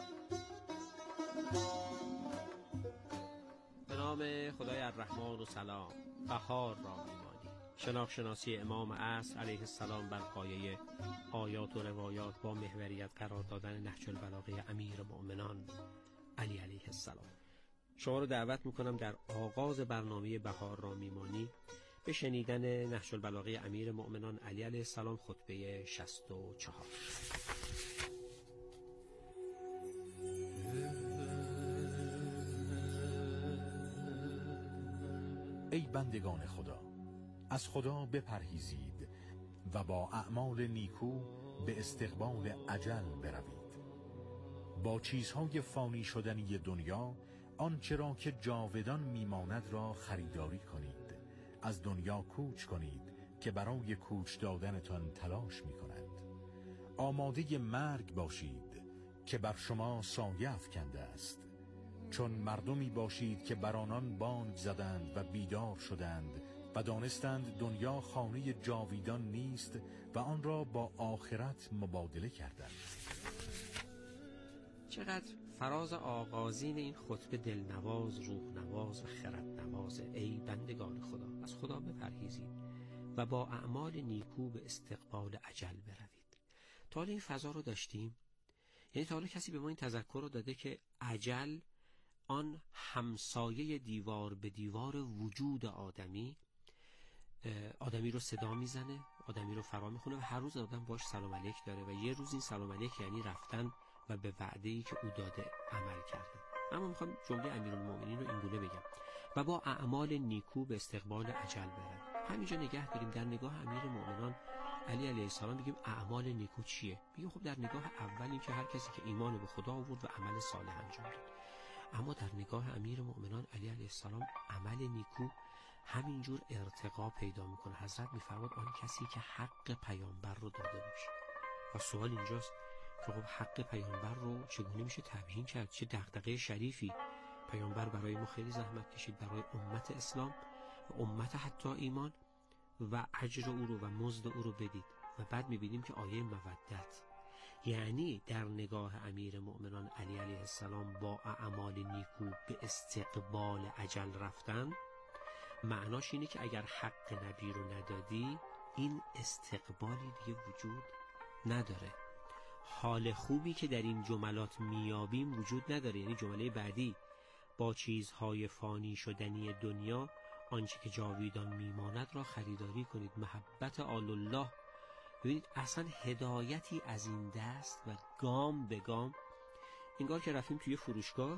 به نام خدای الرحمن و سلام. بهار را میمانی. شناخت-شناسی امام عصر علیه السلام بر پایه آیات و روایات با محوریت قرار دادن نهج البلاغه امیر مؤمنان علی علیه السلام. شما رو دعوت میکنم در آغاز برنامه بهار را میمانی به شنیدن نهج البلاغه امیر مؤمنان علی علیه السلام، خطبه 64. ای بندگان خدا، از خدا بپرهیزید و با اعمال نیکو به استقبال اجل بروید. با چیزهای فانی شدنی دنیا آنچه را که جاودان میماند را خریداری کنید. از دنیا کوچ کنید که برای کوچ دادنتان تلاش میکنند. آماده مرگ باشید که بر شما سایه افکنده است. چون مردمی باشید که بر آنان بانگ زدند و بیدار شدند و دانستند دنیا خانه جاویدان نیست و آن را با آخرت مبادله کردند. چقدر فراز آغازین این خطبه دلنواز، روحنواز و خردنواز. ای بندگان خدا، از خدا بپرهیزید و با اعمال نیکو به استقبال اجل بروید. تا حالا این فضا رو داشتیم؟ یعنی تا حالا کسی به ما این تذکر رو داده که اجل آن همسایه دیوار به دیوار وجود آدمی رو صدا میزنه، آدمی رو فرا میخونه و هر روز آدم باش سلام علیک داره و یه روز این سلام علیک یعنی رفتن و به وعده‌ای که او داده عمل کرده. اما میخوام جمله امیرالمومنین رو اینگونه بگم: و با اعمال نیکو به استقبال اجل برن. همینجا نگه داریم در نگاه امیرالمومنین علی علیه السلام بگیم اعمال نیکو چیه؟ بگیم خب در نگاه اول این که هر کسی که ایمان به خدا آورد و عمل صالح انجام داد. اما در نگاه امیرالمومنین علی علیه السلام عمل نیکو همینجور ارتقا پیدا میکنه. حضرت میفرماد آن کسی که حق پیامبر رو داده باشه و سوال اینجاست که خب حق پیامبر رو چگونه میشه تبیین کرد؟ چه دغدغه شریفی. پیامبر برای ما خیلی زحمت کشید، برای امت اسلام و امت حتی ایمان، و اجر او رو و مزد او رو بدید. و بعد میبینیم که آیه مودت، یعنی در نگاه امیر مؤمنان علی علیه السلام با اعمال نیکو به استقبال اجل رفتن، معناش اینه که اگر حق نبی رو ندادی این استقبالی دیگه وجود نداره. حال خوبی که در این جملات میابیم وجود نداره. یعنی جمله بعدی، با چیزهای فانی شدنی دنیا آنچه که جاویدان میماند را خریداری کنید، محبت آل الله. ببینید اصلا هدایتی از این دست و گام به گام، انگار که رفتیم توی فروشگاه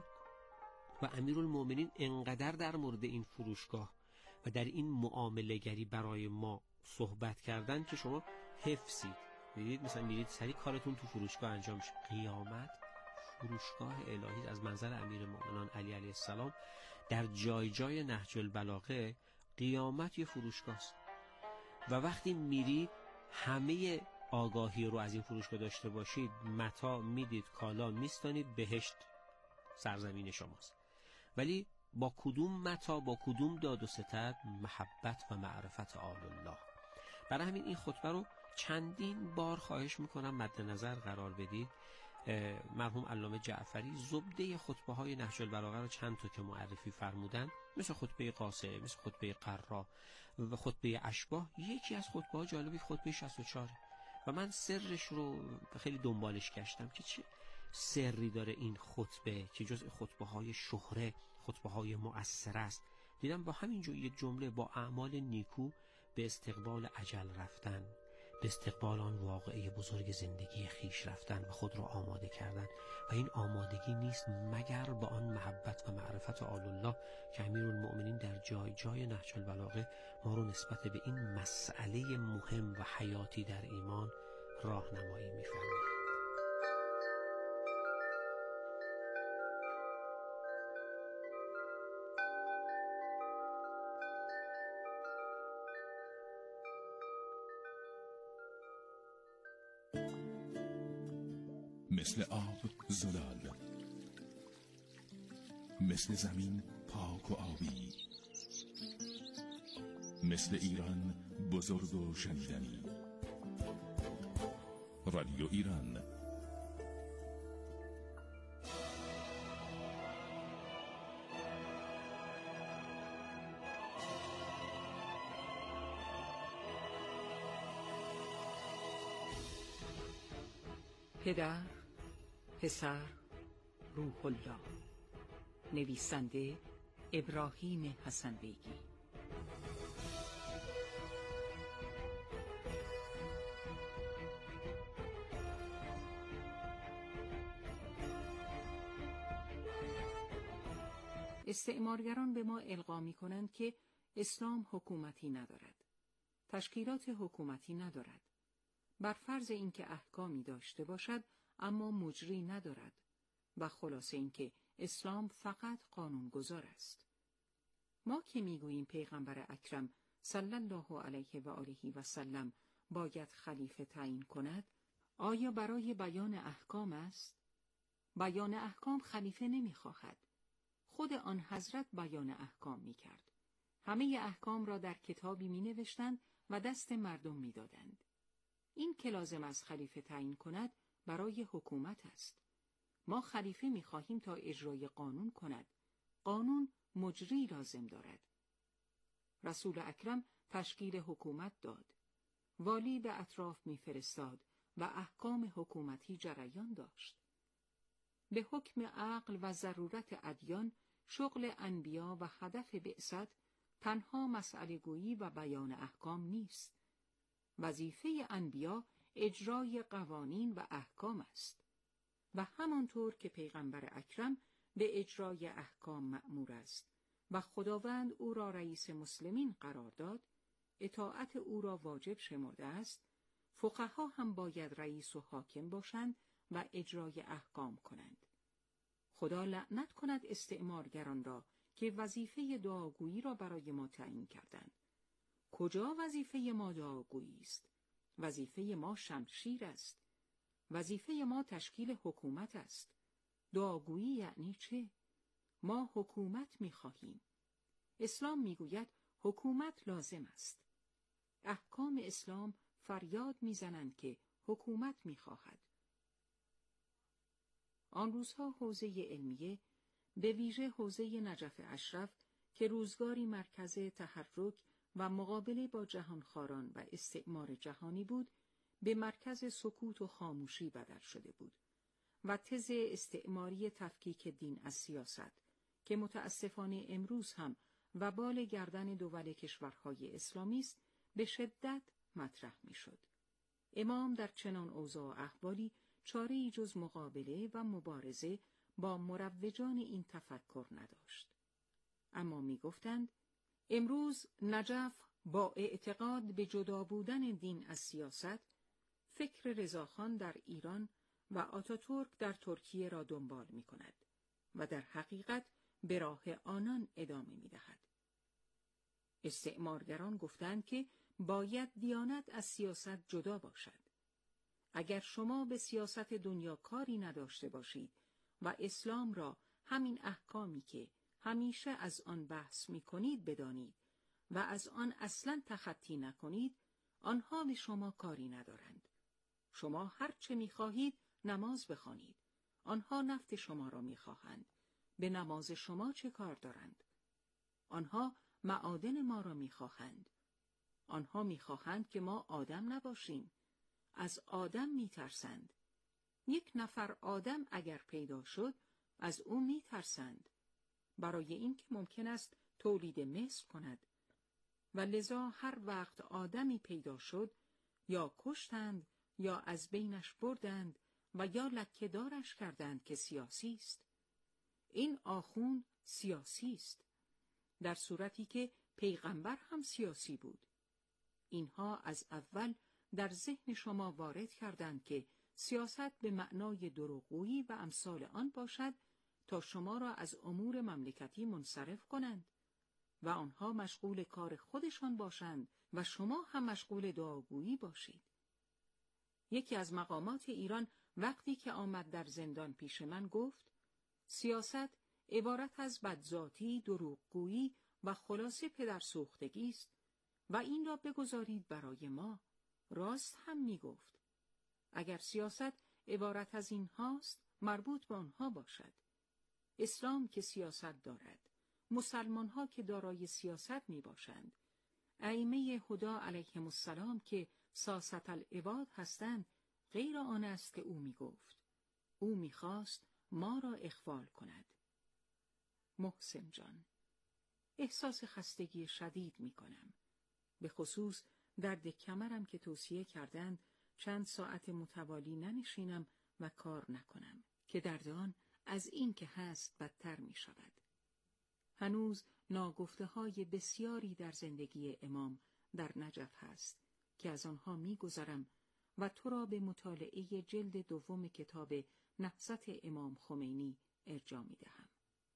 و امیرالمومنین انقدر در مورد این فروشگاه و در این معامله گری برای ما صحبت کردن که شما حفظید. میدید مثلا میرید سری کارتون تو فروشگاه انجام میشه. قیامت فروشگاه الهی از منظر امیرالمومنین علی علیه السلام در جای جای نهج البلاغه. قیامت یه فروشگاه است و وقتی میرید همه آگاهی رو از این فروشگاه داشته باشید، متاع میدید، کالا میستانید، بهشت سرزمین شماست. ولی با کدوم متاع، با کدوم داد و ستد؟ محبت و معرفت آل الله. برای همین این خطبه رو چندین بار خواهش میکنم مد نظر قرار بدید. مرحوم علامه جعفری زبده خطبه های نهج البلاغه رو چند تا که معرفی فرمودن، مثل خطبه قاصه، مثل خطبه قرا و خطبه اشباح. یکی از خطبه ها جالبی خطبه 64 و من سرش رو خیلی دنبالش گشتم که چه سری داره این خطبه که جز خطبه های شهره، خطبه های مؤثر است. دیدم با همین یک جمله، با اعمال نیکو به استقبال اجل رفتن، به استقبال آن واقعه بزرگ زندگی خیش رفتن و خود را آماده کردن. و این آمادگی نیست مگر با آن محبت و معرفت آل الله که امیرالمؤمنین در جای جای نهج البلاغه ما رو نسبت به این مسئله مهم و حیاتی در ایمان راهنمایی می‌فرمایند. مثل آب زلال، مثل زمین پاک و آبی، مثل ایران بزرگ و شنیدنی. رادیو ایران. پدر، پسر، روح الله. نویسنده ابراهیم حسن بیگی. استعمارگران به ما القا می‌کنند که اسلام حکومتی ندارد، تشکیلات حکومتی ندارد، بر فرض اینکه احکامی داشته باشد اما مجری ندارد و خلاصه اینکه اسلام فقط قانونگذار است. ما که میگوییم پیغمبر اکرم صلی الله علیه و آله و سلم باید خلیفه تعیین کند، آیا برای بیان احکام است؟ بیان احکام خلیفه نمیخواهد. خود آن حضرت بیان احکام میکرد. همه احکام را در کتابی مینوشتند و دست مردم میدادند. این که لازم از خلیفه تعیین کند برای حکومت است. ما خلیفه می‌خواهیم تا اجرای قانون کند. قانون مجری لازم دارد. رسول اکرم تشکیل حکومت داد. والی به اطراف می‌فرستاد و احکام حکومتی جریان داشت. به حکم عقل و ضرورت ادیان شغل انبیا و هدف بعثت تنها مسئله گویی و بیان احکام نیست. وظیفه انبیا اجرای قوانین و احکام است و همانطور که پیغمبر اکرم به اجرای احکام مأمور است و خداوند او را رئیس مسلمین قرار داد، اطاعت او را واجب شمرده است، فقها هم باید رئیس و حاکم باشند و اجرای احکام کنند. خدا لعنت کند استعمارگران را که وظیفه دعاگویی را برای ما تعیین کردند. کجا وظیفه ما دعاگویی است؟ وظیفه ما شمشیر است. وظیفه ما تشکیل حکومت است. دعاگویی یعنی چه؟ ما حکومت می‌خواهیم. اسلام می‌گوید حکومت لازم است. احکام اسلام فریاد می‌زنند که حکومت می‌خواهد. آن روزها حوزه علمیه، به ویژه حوزه نجف اشرف که روزگاری مرکز تحرک و مقابله با جهانخواران و استعمار جهانی بود، به مرکز سکوت و خاموشی بدل شده بود و تز استعماری تفکیک دین از سیاست که متاسفانه امروز هم وبال گردن دول کشورهای اسلامی است، به شدت مطرح می‌شد. امام در چنان اوضاع و احوالی چاره‌ای جز مقابله و مبارزه با مروجان این تفکر نداشت. اما می‌گفتند امروز نجف با اعتقاد به جدا بودن دین از سیاست، فکر رضاخان در ایران و آتاتورک در ترکیه را دنبال می‌کند و در حقیقت به راه آنان ادامه می‌دهد. استعمارگران گفتند که باید دیانت از سیاست جدا باشد. اگر شما به سیاست دنیا کاری نداشته باشید و اسلام را همین احکامی که همیشه از آن بحث می‌کنید بدانید و از آن اصلاً تخطی نکنید، آنها به شما کاری ندارند. شما هر چه می‌خواهید نماز بخوانید. آنها نفت شما را می‌خواهند. به نماز شما چه کار دارند؟ آنها معادن ما را می‌خواهند. آنها می‌خواهند که ما آدم نباشیم. از آدم می‌ترسند. یک نفر آدم اگر پیدا شد، از او می‌ترسند. برای این که ممکن است تولید مثل کند و لذا هر وقت آدمی پیدا شد، یا کشتند یا از بینش بردند و یا لکه‌دارش کردند که سیاسی است. این آخوند سیاسی است، در صورتی که پیغمبر هم سیاسی بود. اینها از اول در ذهن شما وارد کردند که سیاست به معنای دروغگویی و امثال آن باشد تا شما را از امور مملکتی منصرف کنند و آنها مشغول کار خودشان باشند و شما هم مشغول دعاگویی باشید. یکی از مقامات ایران وقتی که آمد در زندان پیش من گفت سیاست عبارت از بدذاتی، دروغگویی و خلاصه پدرسوختگی است و این را بگذارید برای ما. راست هم می گفت. اگر سیاست عبارت از این هاست، مربوط به آنها باشد. اسلام که سیاست دارد، مسلمان ها که دارای سیاست می باشند، ائمه هدا علیهم السلام که ساسة العباد هستند، غیر آن است که او می گفت. او می خواست ما را اخوال کند. محسن جان، احساس خستگی شدید می کنم. به خصوص درد کمرم که توصیه کردند چند ساعت متوالی ننشینم و کار نکنم که درد آن از این که هست بدتر می شود. هنوز ناگفته های بسیاری در زندگی امام در نجف هست که از آنها می گذرم و تو را به مطالعه جلد دوم کتاب نهضت امام خمینی ارجاع می دهم.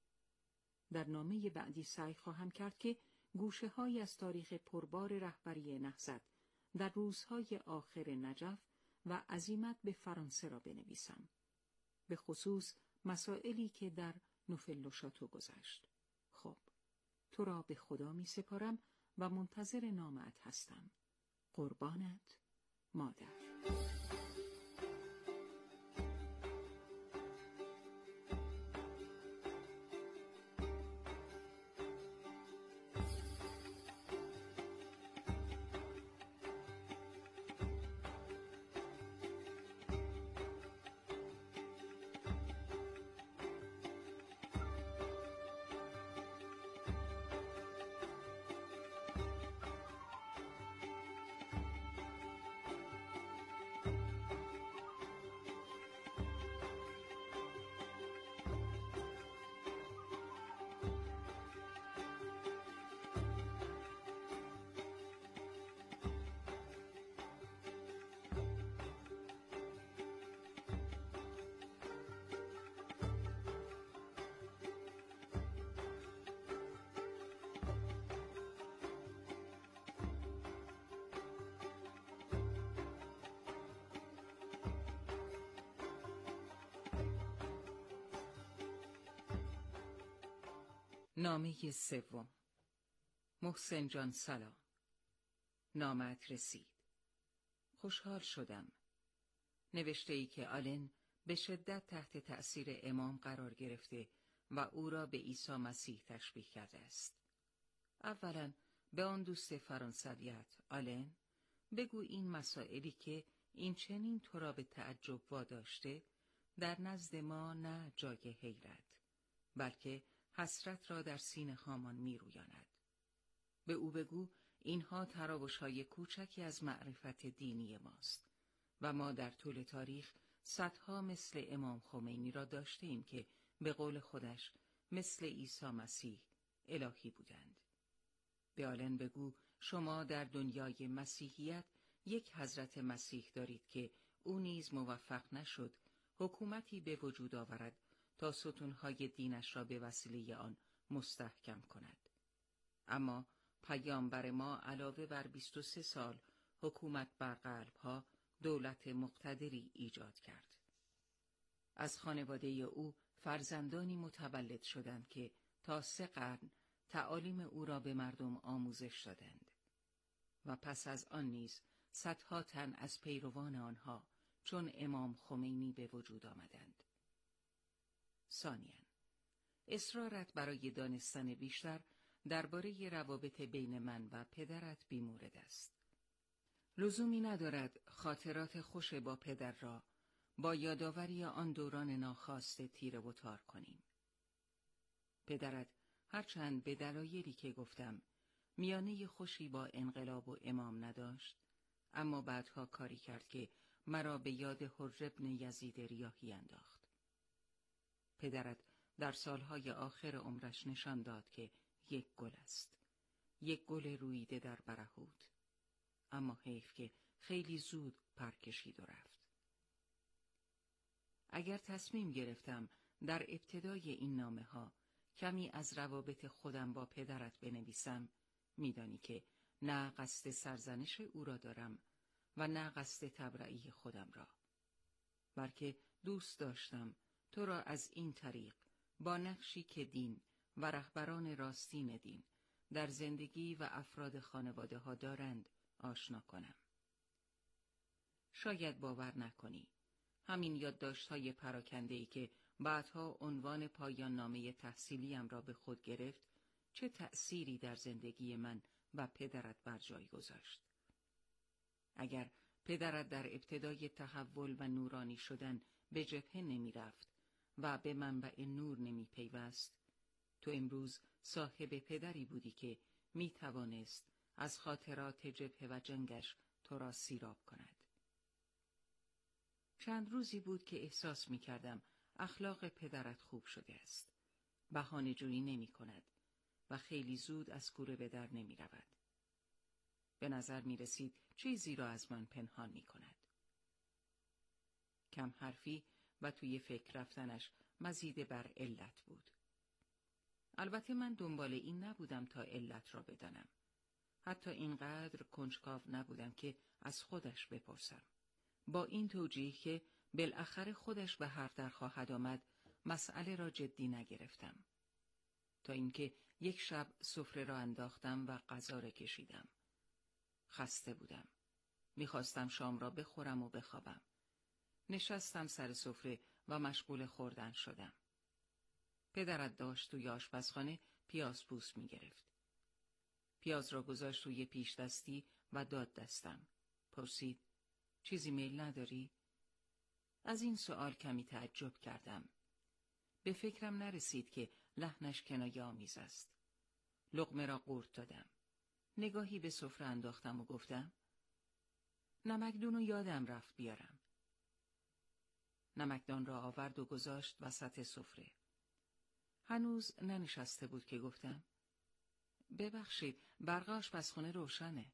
در نامه بعدی سعی خواهم کرد که گوشه‌هایی از تاریخ پربار رهبری نهضت در روزهای آخر نجف و عزیمت به فرانسه را بنویسم، به خصوص مسائلی که در نوفل و شاتو گذشت. خب، تو را به خدا می سپارم و منتظر نامه‌ات هستم. قربانت، مادر. نامه سوم. محسن جان سلام. نامه‌ات رسید. خوشحال شدم. نوشته ای که آلن به شدت تحت تأثیر امام قرار گرفته و او را به عیسی مسیح تشبیه کرده است. اولا به آن دوست فرانسویت آلن بگو این مسائلی که این چنین تو را به تعجب واداشته در نزد ما نه جای حیرت بلکه حسرت را در سینه هامان می رویاند. به او بگو اینها تراوش‌های کوچکی از معرفت دینی ماست و ما در طول تاریخ صدها مثل امام خمینی را داشتیم که به قول خودش مثل عیسی مسیح الهی بودند. به آلن بگو شما در دنیای مسیحیت یک حضرت مسیح دارید که او نیز موفق نشد حکومتی به وجود آورد تا ستونهای دینش را به وسیله آن مستحکم کند. اما پیامبر ما علاوه بر 23 سال حکومت بر قلب‌ها دولت مقتدری ایجاد کرد. از خانواده او فرزندانی متولد شدند که تا 3 قرن تعالیم او را به مردم آموزش دادند و پس از آن نیز صدها تن از پیروان آنها چون امام خمینی به وجود آمدند. ثانیاً اصرارت برای دانستن بیشتر درباره روابط بین من و پدرت بی‌مورد است. لزومی ندارد خاطرات خوش با پدر را با یادآوری آن دوران ناخواسته تیره و تار کنیم. پدرت هرچند به دلایلی که گفتم میانه خوشی با انقلاب و امام نداشت، اما بعدها کاری کرد که مرا به یاد حر بن یزید ریاحی انداخت. پدرت در سالهای آخر عمرش نشان داد که یک گل است، یک گل رویده در برهوت، اما حیف که خیلی زود پر کشید و رفت. اگر تصمیم گرفتم در ابتدای این نامه ها کمی از روابط خودم با پدرت بنویسم، میدانی که نه قصد سرزنش او را دارم و نه قصد تبرئه خودم را، بلکه دوست داشتم تو را از این طریق با نقشی که دین و رهبران راستین دین در زندگی و افراد خانواده ها دارند آشنا کنم. شاید باور نکنی همین یادداشت‌های پراکنده‌ای که بعدها عنوان پایان نامه تحصیلیم را به خود گرفت چه تأثیری در زندگی من و پدرت بر جای گذاشت. اگر پدرت در ابتدای تحول و نورانی شدن به جبهه نمی رفت و به منبع نور نمی پیوست، تو امروز صاحب پدری بودی که می توانست از خاطرات جبهه و جنگش تو را سیراب کند. چند روزی بود که احساس می کردم اخلاق پدرت خوب شده است. بهانه جویی نمی کند و خیلی زود از کوره به در نمی رود. به نظر می رسید چیزی را از من پنهان می کند. کم حرفی و توی فکر رفتنش مزید بر علت بود. البته من دنبال این نبودم تا علت را بدانم. حتی اینقدر کنجکاو نبودم که از خودش بپرسم. با این توجیه که بالاخره خودش به حرف در خواهد آمد، مسئله را جدی نگرفتم. تا اینکه یک شب سفره را انداختم و غذا را کشیدم. خسته بودم. میخواستم شام را بخورم و بخوابم. نشستم سر سفره و مشغول خوردن شدم. پدرت داشت توی آشپزخانه پیاز پوست میگرفت. پیاز را گذاشت روی پیش دستی و داد دستم. پرسید چیزی میل نداری؟ از این سوال کمی تعجب کردم. به فکرم نرسید که لحنش کنایه آمیز است. لقمه را قورت دادم. نگاهی به سفره انداختم و گفتم نمکدون رو یادم رفت بیارم. نمکدان را آورد و گذاشت وسط سفره. هنوز ننشسته بود که گفتم ببخشید برق آشپزخانه روشنه.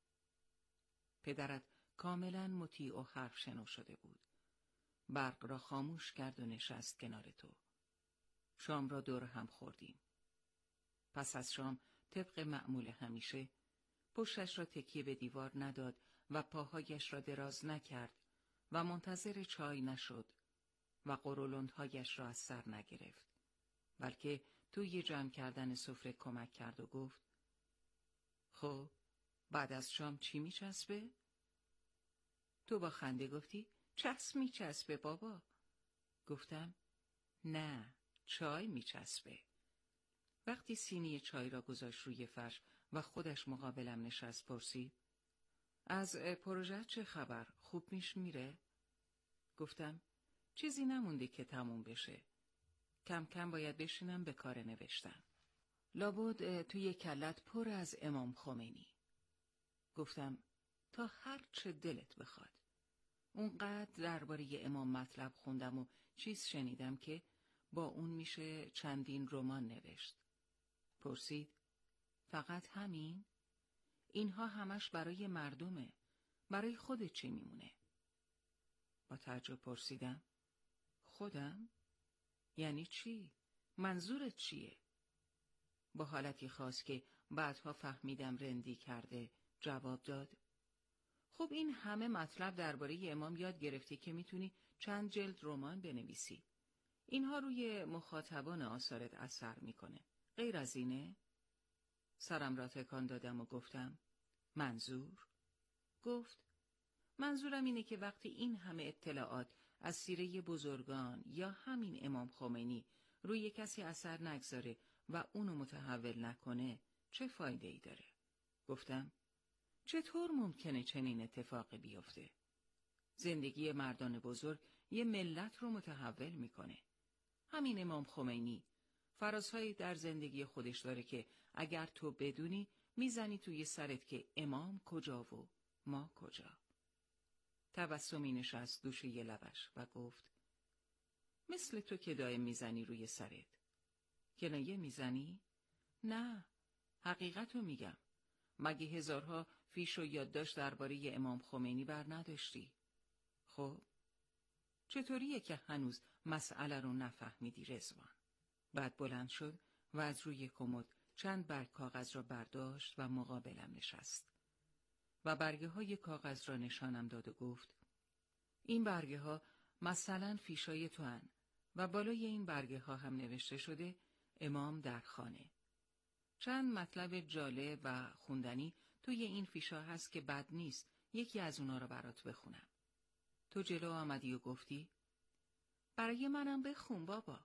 پدرت کاملا مطیع و حرف شنو شده بود. برق را خاموش کرد و نشست کنار تو. شام را دور هم خوردیم. پس از شام طبق معمول همیشه پشتش را تکیه به دیوار نداد و پاهایش را دراز نکرد و منتظر چای نشد و قرولندهایش را از سر نگرفت، بلکه توی جمع کردن سفره کمک کرد و گفت خب بعد از شام چی میچسبه؟ تو با خنده گفتی چسب میچسبه بابا. گفتم نه، چای میچسبه. وقتی سینی چای را گذاشت روی فرش و خودش مقابلم نشست پرسید از پروژه چه خبر؟ خوب میره؟ گفتم چیزی نمونده که تموم بشه. کم کم باید بشینم به کار نوشتن. لابد توی کلت پر از امام خمینی. گفتم تا هر چه دلت بخواد. اونقدر درباره امام مطلب خوندم و چیز شنیدم که با اون میشه چندین رمان نوشت. پرسید فقط همین؟ اینها همش برای مردمه. برای خودت چی میمونه؟ با تعجب پرسیدم خودم؟ یعنی چی؟ منظورت چیه؟ با حالتی خاص که بعدها فهمیدم رندی کرده جواب داد خب این همه مطلب درباره امام یاد گرفتی که میتونی چند جلد رمان بنویسی. اینها روی مخاطبان آثارت اثر میکنه. غیر از اینه؟ سرم را تکان دادم و گفتم منظور؟ گفت منظورم اینه که وقتی این همه اطلاعات از سیره بزرگان یا همین امام خمینی روی کسی اثر نگذاره و اونو متحول نکنه چه فایده ای داره؟ گفتم چطور ممکنه چنین اتفاقی بیفته؟ زندگی مردان بزرگ یه ملت رو متحول میکنه. همین امام خمینی فرازهایی در زندگی خودش داره که اگر تو بدونی میزنی توی سرت که امام کجا و ما کجا. تبسمی نشست دوش یه لبش و گفت مثل تو که دائم میزنی روی سرت. کنایه میزنی؟ نه، حقیقتو میگم. مگه هزارها فیش و یادداشت درباره امام خمینی بر نداشتی؟ خب چطوریه که هنوز مسئله رو نفهمیدی رضوان؟ بعد بلند شد و از روی کمد چند برگ کاغذ را برداشت و مقابلم نشست و برگه های کاغذ را نشانم داد و گفت این برگه ها مثلا فیشای تو هن و بالای این برگه ها هم نوشته شده امام در خانه. چند مطلب جالب و خوندنی توی این فیشا هست که بد نیست یکی از اونا رو برات بخونم. تو جلو آمدی و گفتی برای منم بخون بابا.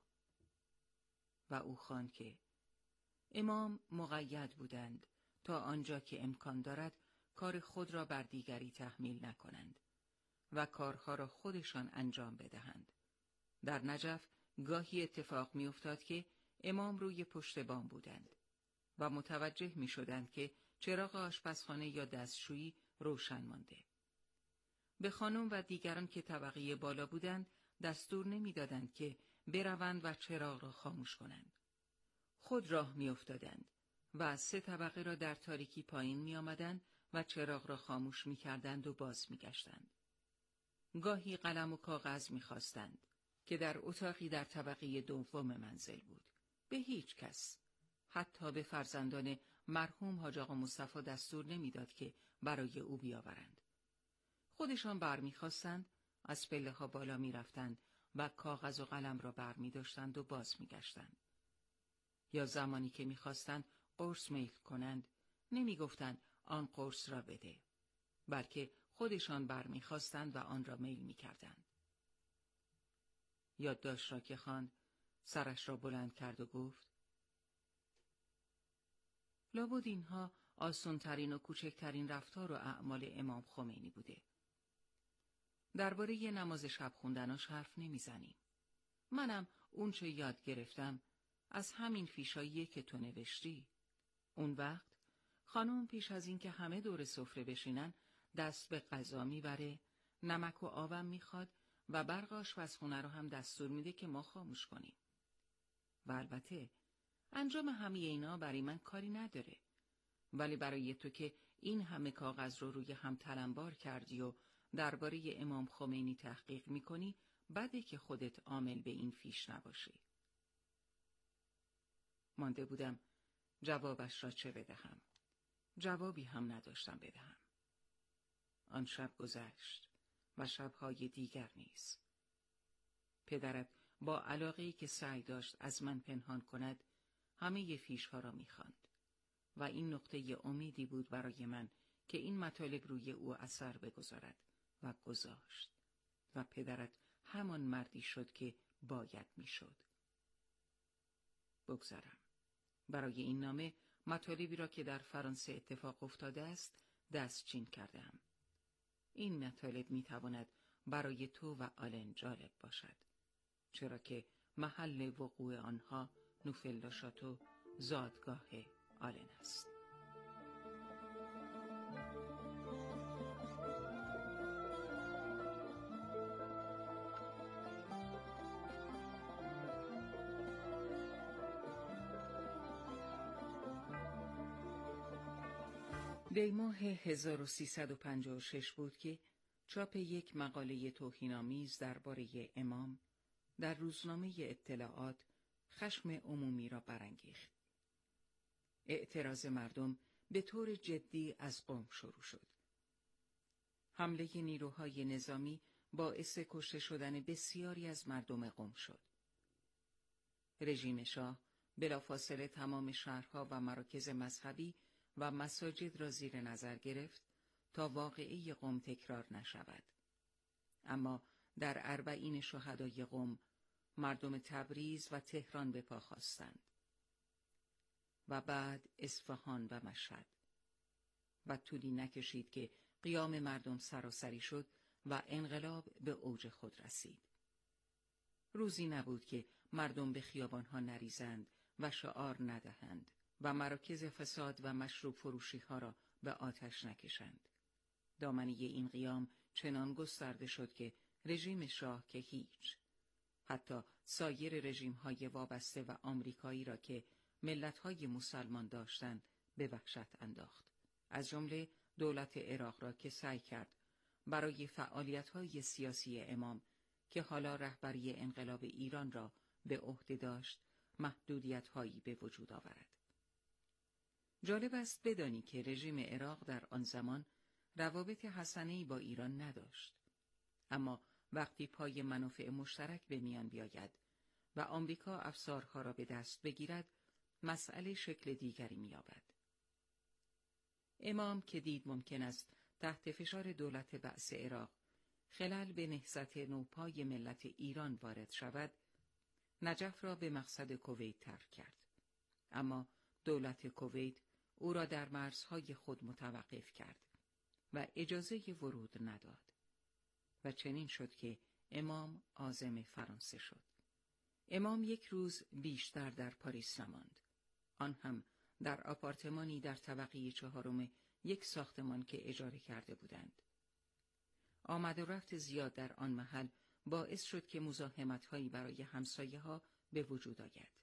و او خواند که امام مقید بودند تا آنجا که امکان دارد کار خود را بر دیگری تحمیل نکنند و کارها را خودشان انجام بدهند. در نجف گاهی اتفاق می افتاد که امام روی پشت بام بودند و متوجه می شدند که چراغ آشپزخانه یا دستشویی روشن مانده. به خانم و دیگران که طبقه بالا بودند دستور نمی دادند که بروند و چراغ را خاموش کنند. خود راه می افتادند و 3 طبقه را در تاریکی پایین می آمدند و چراغ را خاموش می کردند و باز می گشتند. گاهی قلم و کاغذ می خواستند که در اتاقی در طبقه دوم منزل بود. به هیچ کس، حتی به فرزندان مرحوم حاج آقا مصطفی دستور نمیداد که برای او بیاورند. خودشان برمیخواستند، از پله ها بالا میرفتند و کاغذ و قلم را برمیداشتند و باز میگشتند. یا زمانی که میخواستند قرص میل کنند، نمیگفتند آن قرص را بده، بلکه خودشان برمیخواستند و آن را میل میکردند. یادداشت را که خواند، سرش را بلند کرد و گفت لابد اینها آسان‌ترین و کوچکترین رفتار و اعمال امام خمینی بوده. درباره ی نماز شب خوندناش حرف نمیزنیم. منم اون چه یاد گرفتم از همین فیشاییه که تو نوشتی. اون وقت خانم پیش از این که همه دور سفره بشینن دست به غذا میبره، نمک و آبم میخواد و برق آشپزخونه رو هم دستور میده که ما خاموش کنیم. و البته انجام همه اینا برای من کاری نداره، ولی برای تو که این همه کاغذ رو روی هم تلمبار کردی و درباره امام خمینی تحقیق میکنی، بده که خودت عامل به این فیش نباشی. مانده بودم جوابش را چه بدهم. جوابی هم نداشتم بدهم. آن شب گذشت و شبهای دیگر نیز. پدرت با علاقه‌ای که سعی داشت از من پنهان کند همه فیشها را می‌خواند و این نقطه امیدی بود برای من که این مطالب روی او اثر بگذارد و گذاشت و پدرت همان مردی شد که باید میشد. بگذارم. برای این نامه مطالبی را که در فرانسه اتفاق افتاده است دستچین کردم. این مطالب میتواند برای تو و آلن جالب باشد، چرا که محل وقوع آنها نوفل شاتو زادگاه آلن است. دی ماه 1356 بود که چاپ یک مقاله توهین‌آمیز درباره امام در روزنامه اطلاعات خشم عمومی را برانگیخت. اعتراض مردم به طور جدی از قم شروع شد. حمله نیروهای نظامی باعث کشته شدن بسیاری از مردم قم شد. رژیم شاه بلافاصله تمام شهرها و مراکز مذهبی و مساجد را زیر نظر گرفت تا واقعه قم تکرار نشود. اما در اربعین شهدای قم مردم تبریز و تهران به پا خاستند و بعد اصفهان و مشهد و طولی نکشید که قیام مردم سراسری شد و انقلاب به اوج خود رسید. روزی نبود که مردم به خیابانها نریزند و شعار ندهند و مراکز فساد و مشروب فروشی ها را به آتش نکشند. دامنه این قیام چنان گسترده شد که رژیم شاه که هیچ، حتی سایر رژیم های وابسته و آمریکایی را که ملت های مسلمان داشتند به وحشت انداخت، از جمله دولت عراق را که سعی کرد برای فعالیت های سیاسی امام که حالا رهبری انقلاب ایران را به عهده داشت محدودیت هایی به وجود آورد. جالب است بدانی که رژیم عراق در آن زمان روابط حسنه‌ای با ایران نداشت، اما وقتی پای منافع مشترک به میان بیاید و آمریکا افسارها را به دست بگیرد، مسئله شکل دیگری می‌یابد. امام که دید ممکن است تحت فشار دولت بعث عراق خلل به نهضت نوپای ملت ایران وارد شود، نجف را به مقصد کویت ترک کرد. اما دولت کویت او را در مرزهای خود متوقف کرد و اجازه ورود نداد و چنین شد که امام عازم فرانسه شد. امام یک روز بیشتر در پاریس نماند، آن هم در آپارتمانی در طبقه 4 یک ساختمان که اجاره کرده بودند. آمد و رفت زیاد در آن محل باعث شد که مزاحمت‌هایی برای همسایه‌ها به وجود آید.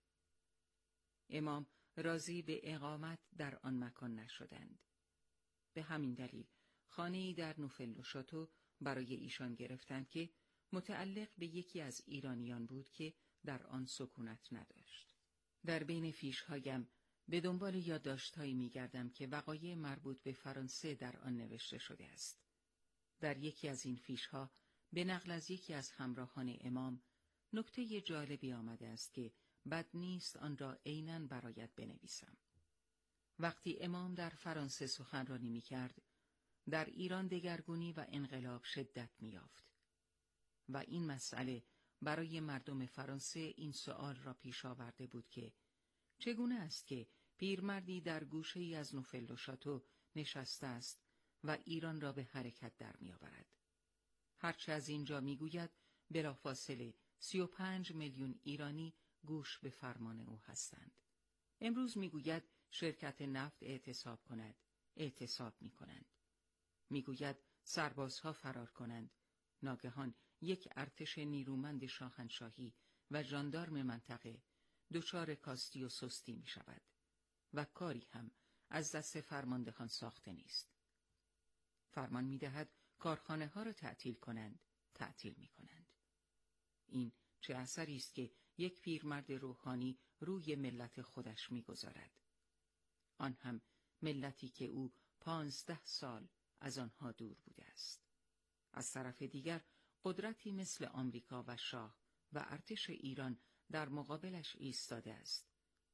امام راضی به اقامت در آن مکان نشدند. به همین دلیل خانه‌ای در نوفل شاتو برای ایشان گرفتند که متعلق به یکی از ایرانیان بود که در آن سکونت نداشت. در بین فیش‌هایم به دنبال یادداشت‌هایی می‌گردم که وقایع مربوط به فرانسه در آن نوشته شده است. در یکی از این فیش‌ها به نقل از یکی از همراهان امام نکته جالبی آمده است که بد نیست آن را عیناً برایت بنویسم. وقتی امام در فرانسه سخنرانی می‌کرد، در ایران دگرگونی و انقلاب شدت می‌یافت و این مسئله برای مردم فرانسه این سؤال را پیش آورده بود که چگونه است که پیرمردی در گوشه‌ای از نوفل شاتو نشسته است و ایران را به حرکت در می‌آورد. هرچه از اینجا می‌گوید بلافاصله 35 میلیون ایرانی گوش به فرمان او هستند. امروز می‌گوید شرکت نفت اعتصاب کند، اعتصاب می‌کنند. می‌گوید سربازها فرار کنند. ناگهان یک ارتش نیرومند شاهنشاهی و ژاندارم منطقه دچار کاستی و سستی می‌شود و کاری هم از دست فرماندهان ساخته نیست. فرمان می‌دهد کارخانه‌ها را تعطیل کنند، تعطیل می‌کنند. این چه اثری است که یک پیرمرد روحانی روی ملت خودش می‌گذارد، آن هم ملتی که او 15 سال از آنها دور بوده است. از طرف دیگر قدرتی مثل آمریکا و شاه و ارتش ایران در مقابلش ایستاده است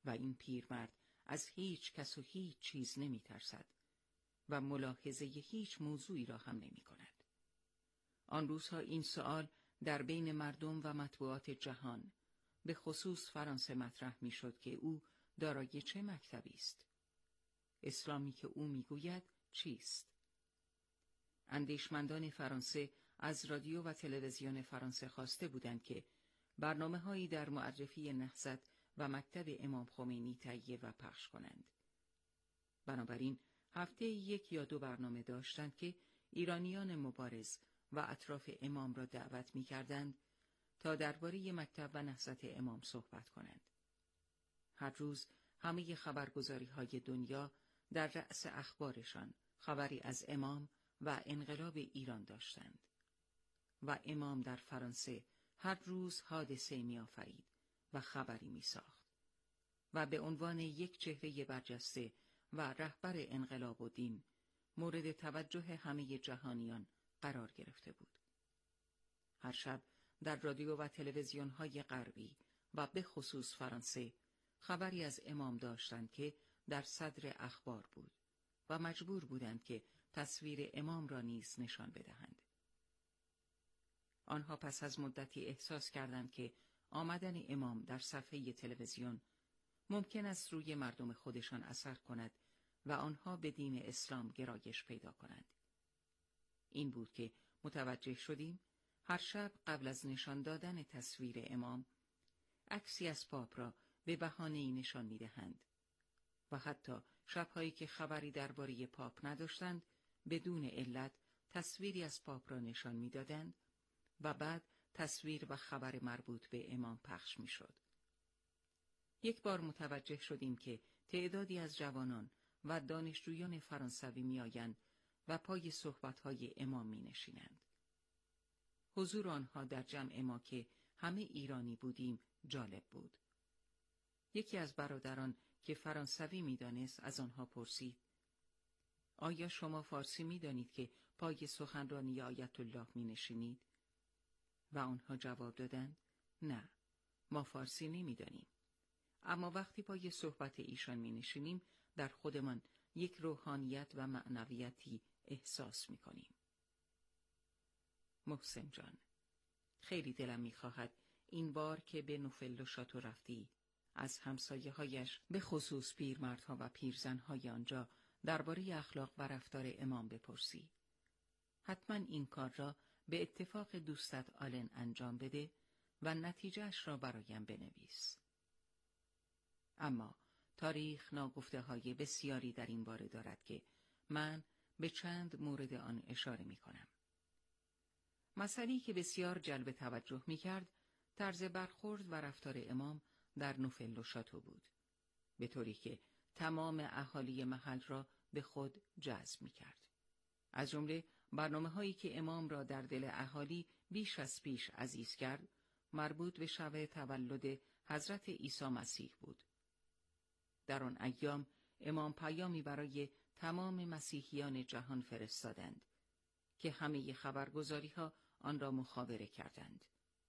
و این پیرمرد از هیچ کس و هیچ چیز نمی ترسد و ملاحظه هیچ موضوعی را هم نمی کند. آن روزها این سؤال در بین مردم و مطبوعات جهان به خصوص فرانسه مطرح می شد که او دارای چه مکتبی است؟ اسلامی که او می گوید چیست؟ اندیشمندان فرانسه از رادیو و تلویزیون فرانسه خواسته بودند که برنامه‌هایی در معرفی نهضت و مکتب امام خمینی تهیه و پخش کنند. بنابراین هفته 1 یا 2 برنامه داشتند که ایرانیان مبارز و اطراف امام را دعوت می‌کردند تا درباره مکتب و نهضت امام صحبت کنند. هر روز همه خبرگزاری‌های دنیا در رأس اخبارشان خبری از امام و انقلاب ایران داشتند و امام در فرانسه هر روز حادثه می‌آفرید و خبری می‌ساخت و به عنوان یک چهره برجسته و رهبر انقلاب و دین مورد توجه همه جهانیان قرار گرفته بود. هر شب در رادیو و تلویزیون‌های غربی و به خصوص فرانسه خبری از امام داشتند که در صدر اخبار بود و مجبور بودند که تصویر امام را نیز نشان بدهند. آنها پس از مدتی احساس کردند که آمدن امام در صفحه تلویزیون ممکن است روی مردم خودشان اثر کند و آنها به دین اسلام گرایش پیدا کنند. این بود که متوجه شدیم هر شب قبل از نشان دادن تصویر امام عکسی از پاپ را به بهانه‌ای نشان می‌دهند و حتی شب‌هایی که خبری درباره پاپ نداشتند بدون علت تصویری از پاپ را نشان می‌دادند و بعد تصویر و خبر مربوط به امام پخش می‌شد. یک بار متوجه شدیم که تعدادی از جوانان و دانشجویان فرانسوی می‌آیند و پای صحبت‌های امام می‌نشینند. حضور آنها در جمع ما که همه ایرانی بودیم جالب بود. یکی از برادران که فرانسوی می‌دانست از آنها پرسید: آیا شما فارسی می‌دانید که پای سخنرانی آیت الله می‌نشینید؟ و آنها جواب دادند: نه، ما فارسی نمی‌دانیم. اما وقتی پای صحبت ایشان می‌نشینیم در خودمان یک روحانیت و معنویتی احساس می‌کنیم. محسن جان، خیلی دلم می‌خواهد این بار که به نوفل و شاتو رفتی از همسایه‌هایش به خصوص پیرمردها و پیرزن‌های آنجا درباره اخلاق و رفتار امام بپرسی. حتما این کار را به اتفاق دوستت آلن انجام بده و نتیجهش را برایم بنویس. اما تاریخ ناگفته‌های بسیاری در این باره دارد که من به چند مورد آن اشاره می‌کنم. مسئله‌ای که بسیار جلب توجه می‌کرد طرز برخورد و رفتار امام در نوفل و شاتو بود، به طوری که تمام اهالی محل را به خود جذب می‌کرد. از جمله برنامه‌هایی که امام را در دل اهالی بیش از پیش عزیز کرد، مربوط به شب تولد حضرت عیسی مسیح بود. در آن ایام امام پیامی برای تمام مسیحیان جهان فرستادند که همه خبرگزاری‌ها آن را مخابره کردند.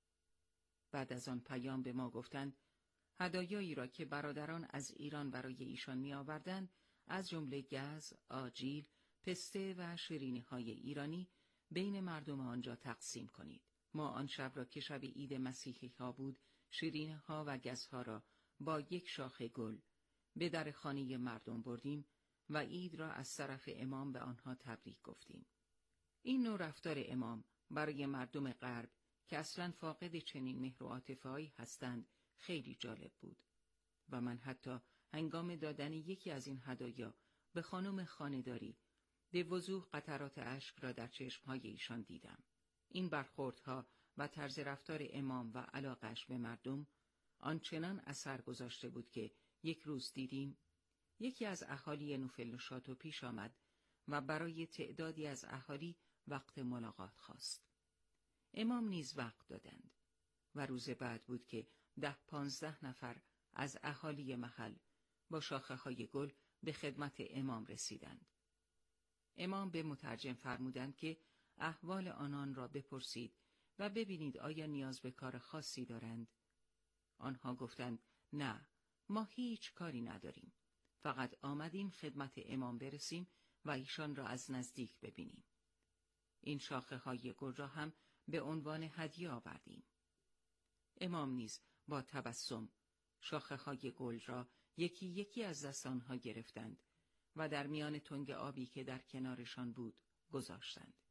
بعد از آن پیام به ما گفتند هدایایی را که برادران از ایران برای ایشان می‌آوردند، از جمله گز، آجیل، پسته و شیرینی‌های ایرانی بین مردم آنجا تقسیم کنید. ما آن شب را که شب عید مسیحی‌ها بود، شیرینی‌ها و گزها را با یک شاخه گل به در خانه مردم بردیم و عید را از طرف امام به آنها تبریک گفتیم. این نوع رفتار امام برای مردم غرب که اصلاً فاقد چنین مهر و عاطفه‌ای هستند خیلی جالب بود و من حتی هنگام دادن یکی از این هدایا به خانم خانه‌داری به وضوح قطرات اشک را در چشم‌های ایشان دیدم. این برخوردها و طرز رفتار امام و علاقه‌اش به مردم آنچنان اثر گذاشته بود که یک روز دیدیم یکی از اهالی نوفل و شاتو پیش آمد و برای تعدادی از اهالی وقت ملاقات خواست. امام نیز وقت دادند و روز بعد بود که 10-15 نفر از اهالی محل با شاخه‌های گل به خدمت امام رسیدند. امام به مترجم فرمودند که احوال آنان را بپرسید و ببینید آیا نیاز به کار خاصی دارند. آنها گفتند نه، ما هیچ کاری نداریم. فقط آمدیم خدمت امام برسیم و ایشان را از نزدیک ببینیم. این شاخه های گل را هم به عنوان هدیه آوردیم. امام نیز با تبسم شاخه های گل را یکی یکی از دست آنها گرفتند و در میان تنگ آبی که در کنارشان بود گذاشتند.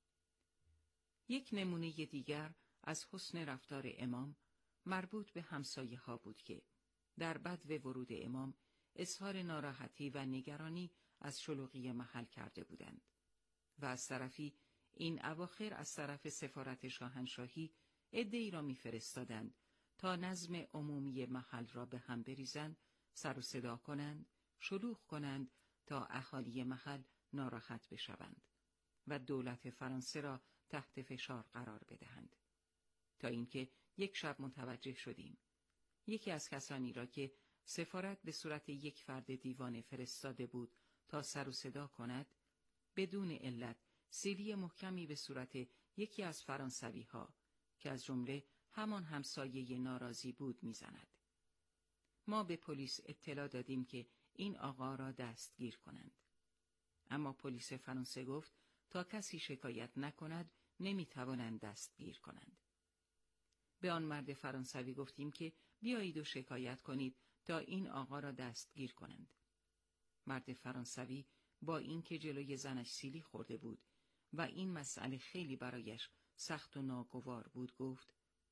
یک نمونه دیگر از حسن رفتار امام مربوط به همسایه ها بود که در بدو ورود امام اظهار ناراحتی و نگرانی از شلوغی محل کرده بودند و از طرفی این اواخر از طرف سفارت شاهنشاهی عده‌ای را می‌فرستادند تا نظم عمومی محل را به هم بریزند، سر و صدا کنند، شلوغ کنند تا اهالی محل ناراحت بشوند و دولت فرانسه را تحت فشار قرار بدهند. تا اینکه یک شب متوجه شدیم یکی از کسانی را که سفارت به صورت یک فرد دیوانه فرستاده بود تا سر و صدا کند، بدون علت سیلی محکمی به صورت یکی از فرانسوی ها که از جمله همان همسایه ناراضی بود میزند. ما به پلیس اطلاع دادیم که این آقا را دستگیر کنند. اما پلیس فرانسه گفت تا کسی شکایت نکند نمیتوانند دستگیر کنند. به آن مرد فرانسوی گفتیم که بیایید و شکایت کنید تا این آقا را دستگیر کنند. مرد فرانسوی با اینکه جلوی زنش سیلی خورده بود و این مسئله خیلی برایش سخت و ناگوار بود گفت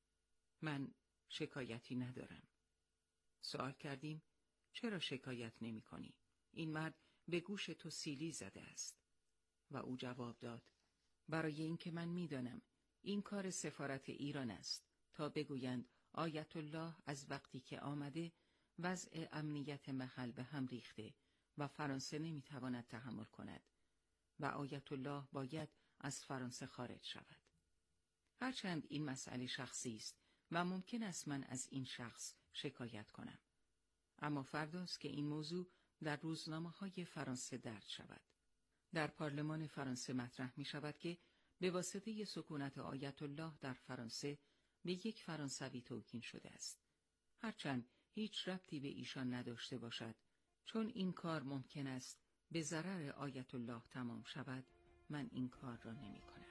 من شکایتی ندارم. سوال کردیم چرا شکایت نمی کنی؟ این مرد به گوش تو سیلی زده است. و او جواب داد برای اینکه من میدانم این کار سفارت ایران است تا بگویند آیت الله از وقتی که آمده وضع امنیت محل به هم ریخته و فرانسه نمیتواند تحمل کند و آیت الله باید از فرانسه خارج شود. هرچند این مسئله شخصی است و ممکن است من از این شخص شکایت کنم، اما فرداست که این موضوع در روزنامه‌های فرانسه درج شود. در پارلمان فرانسه مطرح می شود که به واسطه سکونت آیت الله در فرانسه به یک فرانسوی توهین شده است. هرچند هیچ ربطی به ایشان نداشته باشد، چون این کار ممکن است به ضرر آیت الله تمام شود، من این کار را نمی کنم.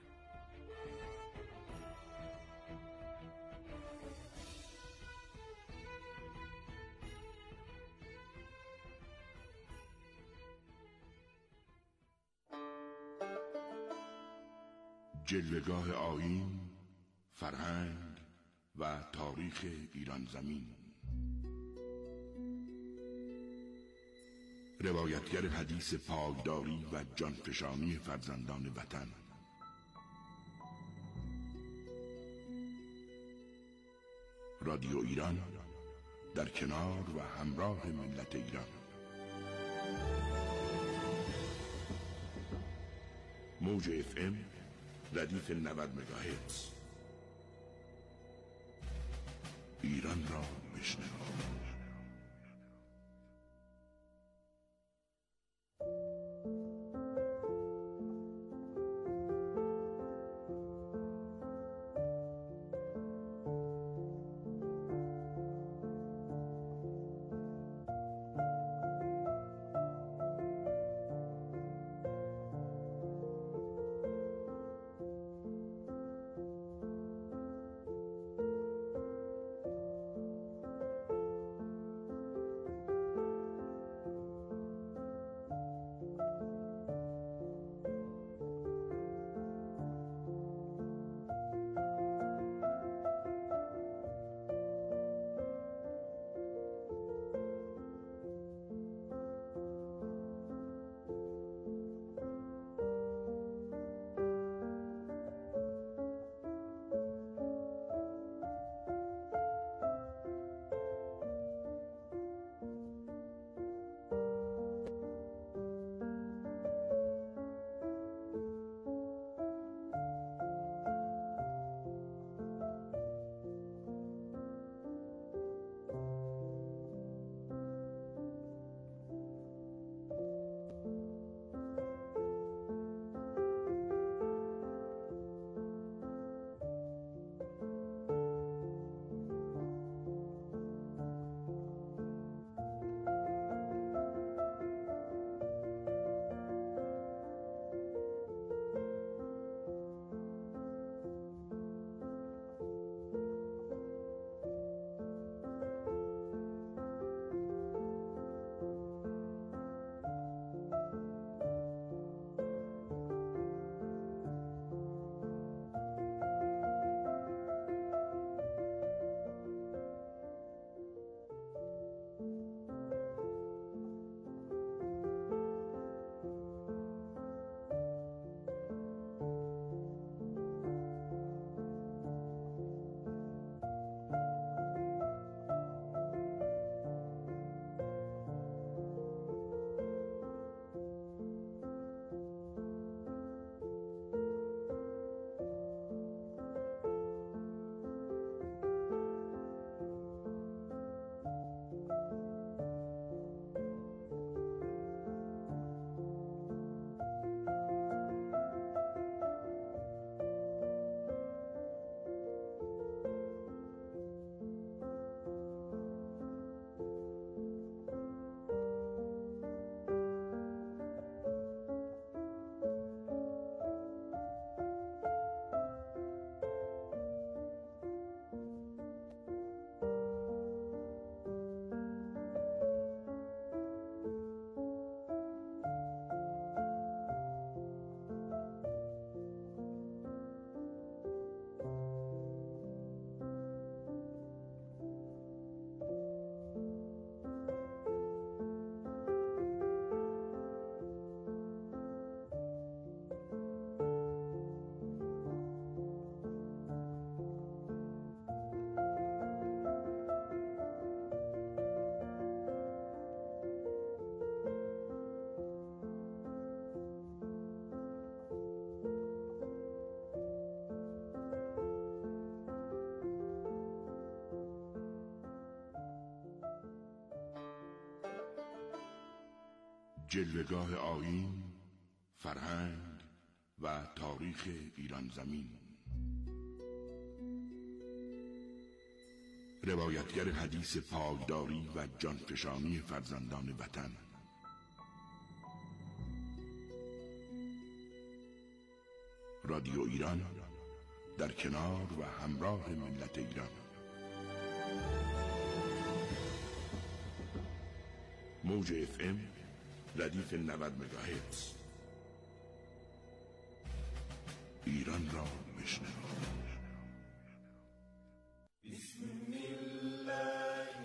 جلوه‌گاه آیین، فرهنگ و تاریخ ایران زمین. روایتگر حدیث پاکداری و جانفشانی فرزندان وطن. رادیو ایران در کنار و همراه ملت ایران. موج FM ردیف 90 مگاهرتز. ایران را بشنو. جلوه‌گاه آیین، فرهنگ و تاریخ ایران زمین. روایتگر حدیث پاکداری و جانفشانی فرزندان وطن. رادیو ایران در کنار و همراه ملت ایران. موج FM ردیف 90 مگاهرتز. ایران را بشنوید. بسم الله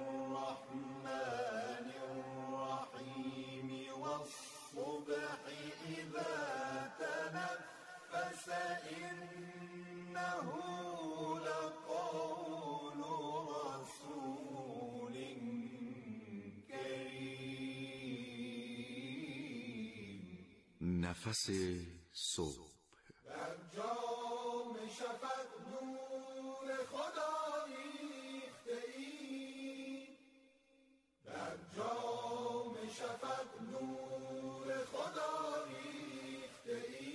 الرحمن الرحیم والصبح اذا تنفس انه لقول رسول کریم. نفس صبح در جام شفق نور خدا ریخته ای، در جام شفق نور خدا ریخته ای.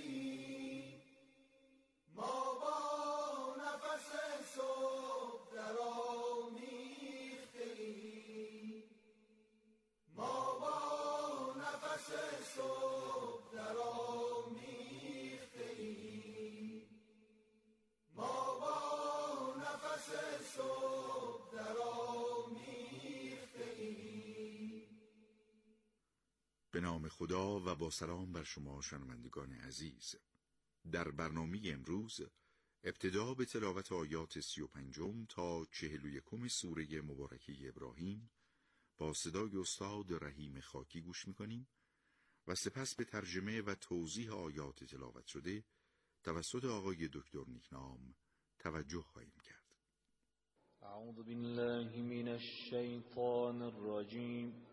ما با نفس صبح در آمیخته ای، ما با نفس صبح در آمیخته ای، ما با نفس صبح در آمیخته ای. به نام خدا و با سلام بر شما شنوندگان عزیز. در برنامه امروز ابتدا به تلاوت آیات 35 تا 41 سوره مبارکه ابراهیم با صدای استاد رحیم خاکی گوش می‌کنیم و سپس به ترجمه و توضیح آیات تلاوت شده توسط آقای دکتر نیکنام توجه خواهیم کرد. اعوذ بالله من الشیطان الرجیم.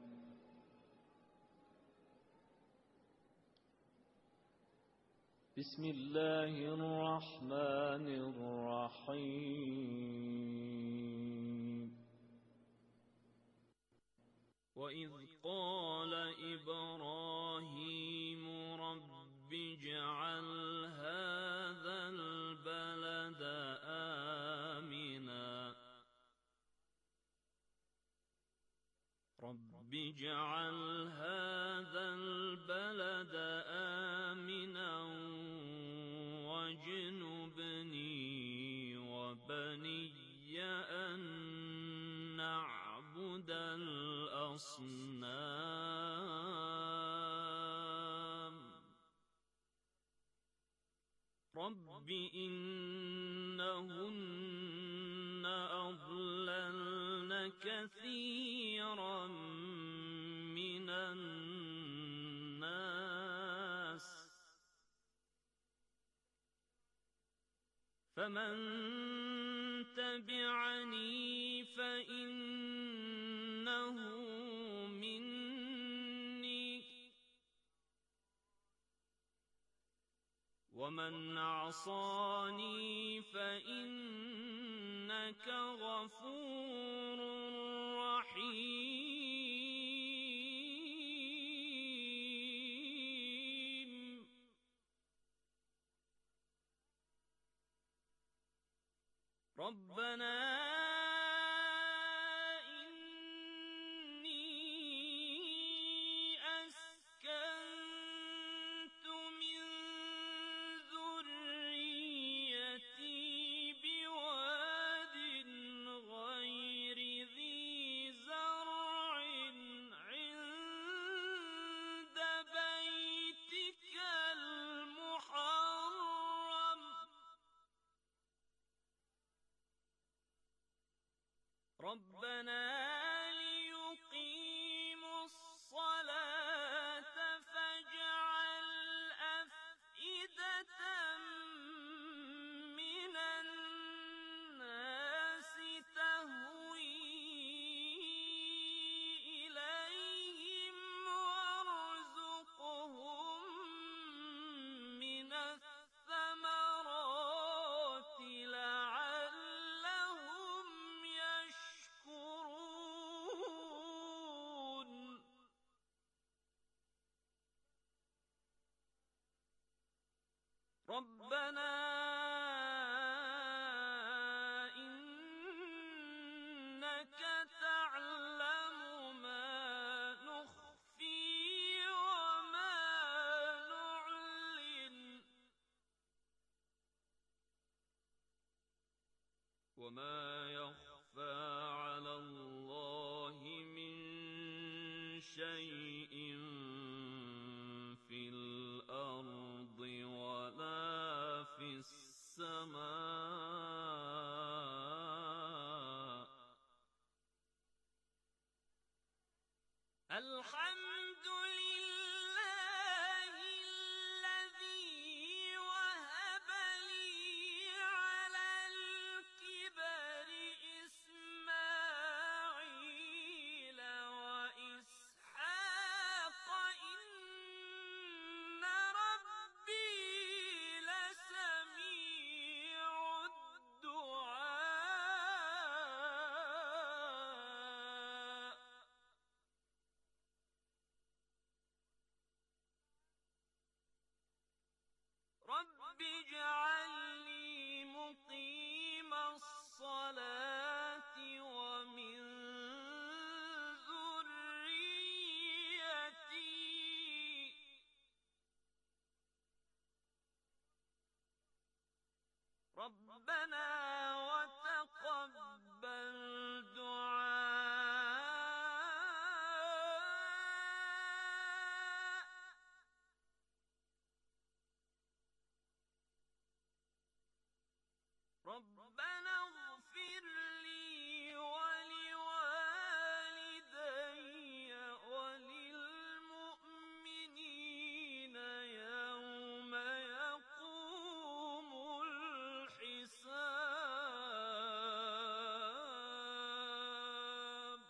بسم الله الرحمن الرحیم. وَإِذْ قَالَ إِبْرَاهِيمُ رَبِّ اجْعَلْ هَذَا الْبَلَدَ آمِنًا رَبِّ اجْعَلْ هَذَا الْبَلَدَ آمِنًا وَاجْنُبْنِي وَبَنِيَّ أَن نَّعْبُدَ الْأَصْنَامَ رَبِّ إِنَّهُنَّ أَضْلَلْنَ كَثِيرًا مِّنَ النَّاسِ فَمَن تَبِعَنِي فَإِنَّهُ مِنِّي وَمَنْ عَصَانِي فَإِنَّكَ غَفُورٌ رَّحِيمٌ. رَبَّنَا ليقيموا الصلاة فاجعل أفئدة من الناس تهوي إليهم وارزقهم من الثمرات لعلهم يشكرون. ربنا إنك تعلم ما نخفي وما نعلن وما يخفى على الله من شيء في الأرض ولا في السماء الحمد لله الذي وهب لي على الكبر إسماعيل وإسحاق إن ربي لسميع الدعاء رب اجعلني مقيم الصلاة ومن ذريتي ربنا وتقبل دعاء ربنا اغفر لي ولوالدي وللمؤمنين يوم يقوم الحساب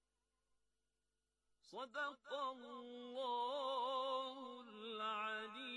صدق الله العلي